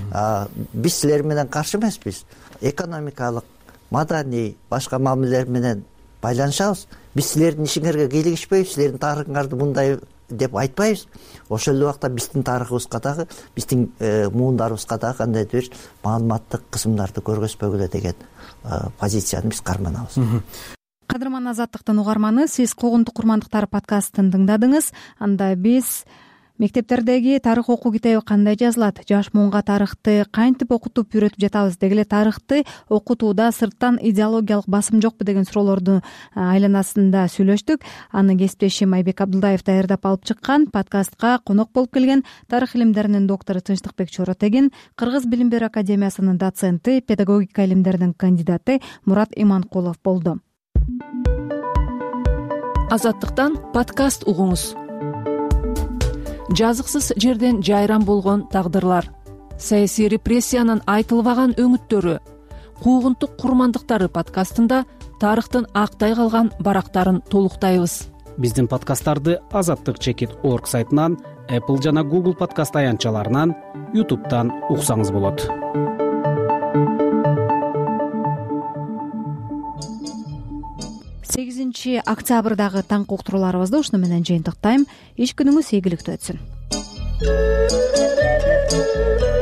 Биз силер менен каршы эмеспиз. Экономикалык, маданий, башка мамилелер менен байланышабыз. Биз силердин ишиңерге кийлигишпейбиз, силердин тарыхыңарды мындай деп айтпайбыз. Ошол эле убакта биздин тарыхыбызга дагы, биздин муундарыбызга дагы кандайдыр бир маалыматтык кысымдарды көргөзбөгүлө деген позицияны биз карманабыз. Кадырман Азаттыктын угарманы, сиз Когунтук курмандыктар подкастын тыңдадыңыз. Анда биз мектептердеги тарых окуу китеби кандай жазылат, жаш муунга тарыхты кантип окутуп үйрөтүп жатабыз, деги эле тарыхты окутууда сырттан идеологиялык басым жокпу деген суроолордун айланасында сүйлөштүк. Аны кесиптешим Айбек Абдулдаев даярдап алып чыккан. Подкастка конок болуп келген тарых илимдеринин доктору Тынчтыкбек Чоротегин, Кыргыз билим берүү академиясынын доценти, педагогика илимдеринин кандидаты Мурат Иманкулов болду. Азаттыктан подкаст угуңуз. Жазыксыз жерден жайран болгон тагдырлар. саясий репрессиянын айтылбаган өңүттөрү, куугунтук курмандыктары подкастында тарыхтын актай калган барактарын толуктайбыз. Биздин подкасттарды azattik.org сайтынан, Apple жана Google подкаст аянтчаларынан, YouTube'дан уксаңыз болот. 8 октябрдагы таңкы уктурууларыбызды ушуну менен жыйынтыктайм. Иш күнүңүз ийгиликтүү өтсүн.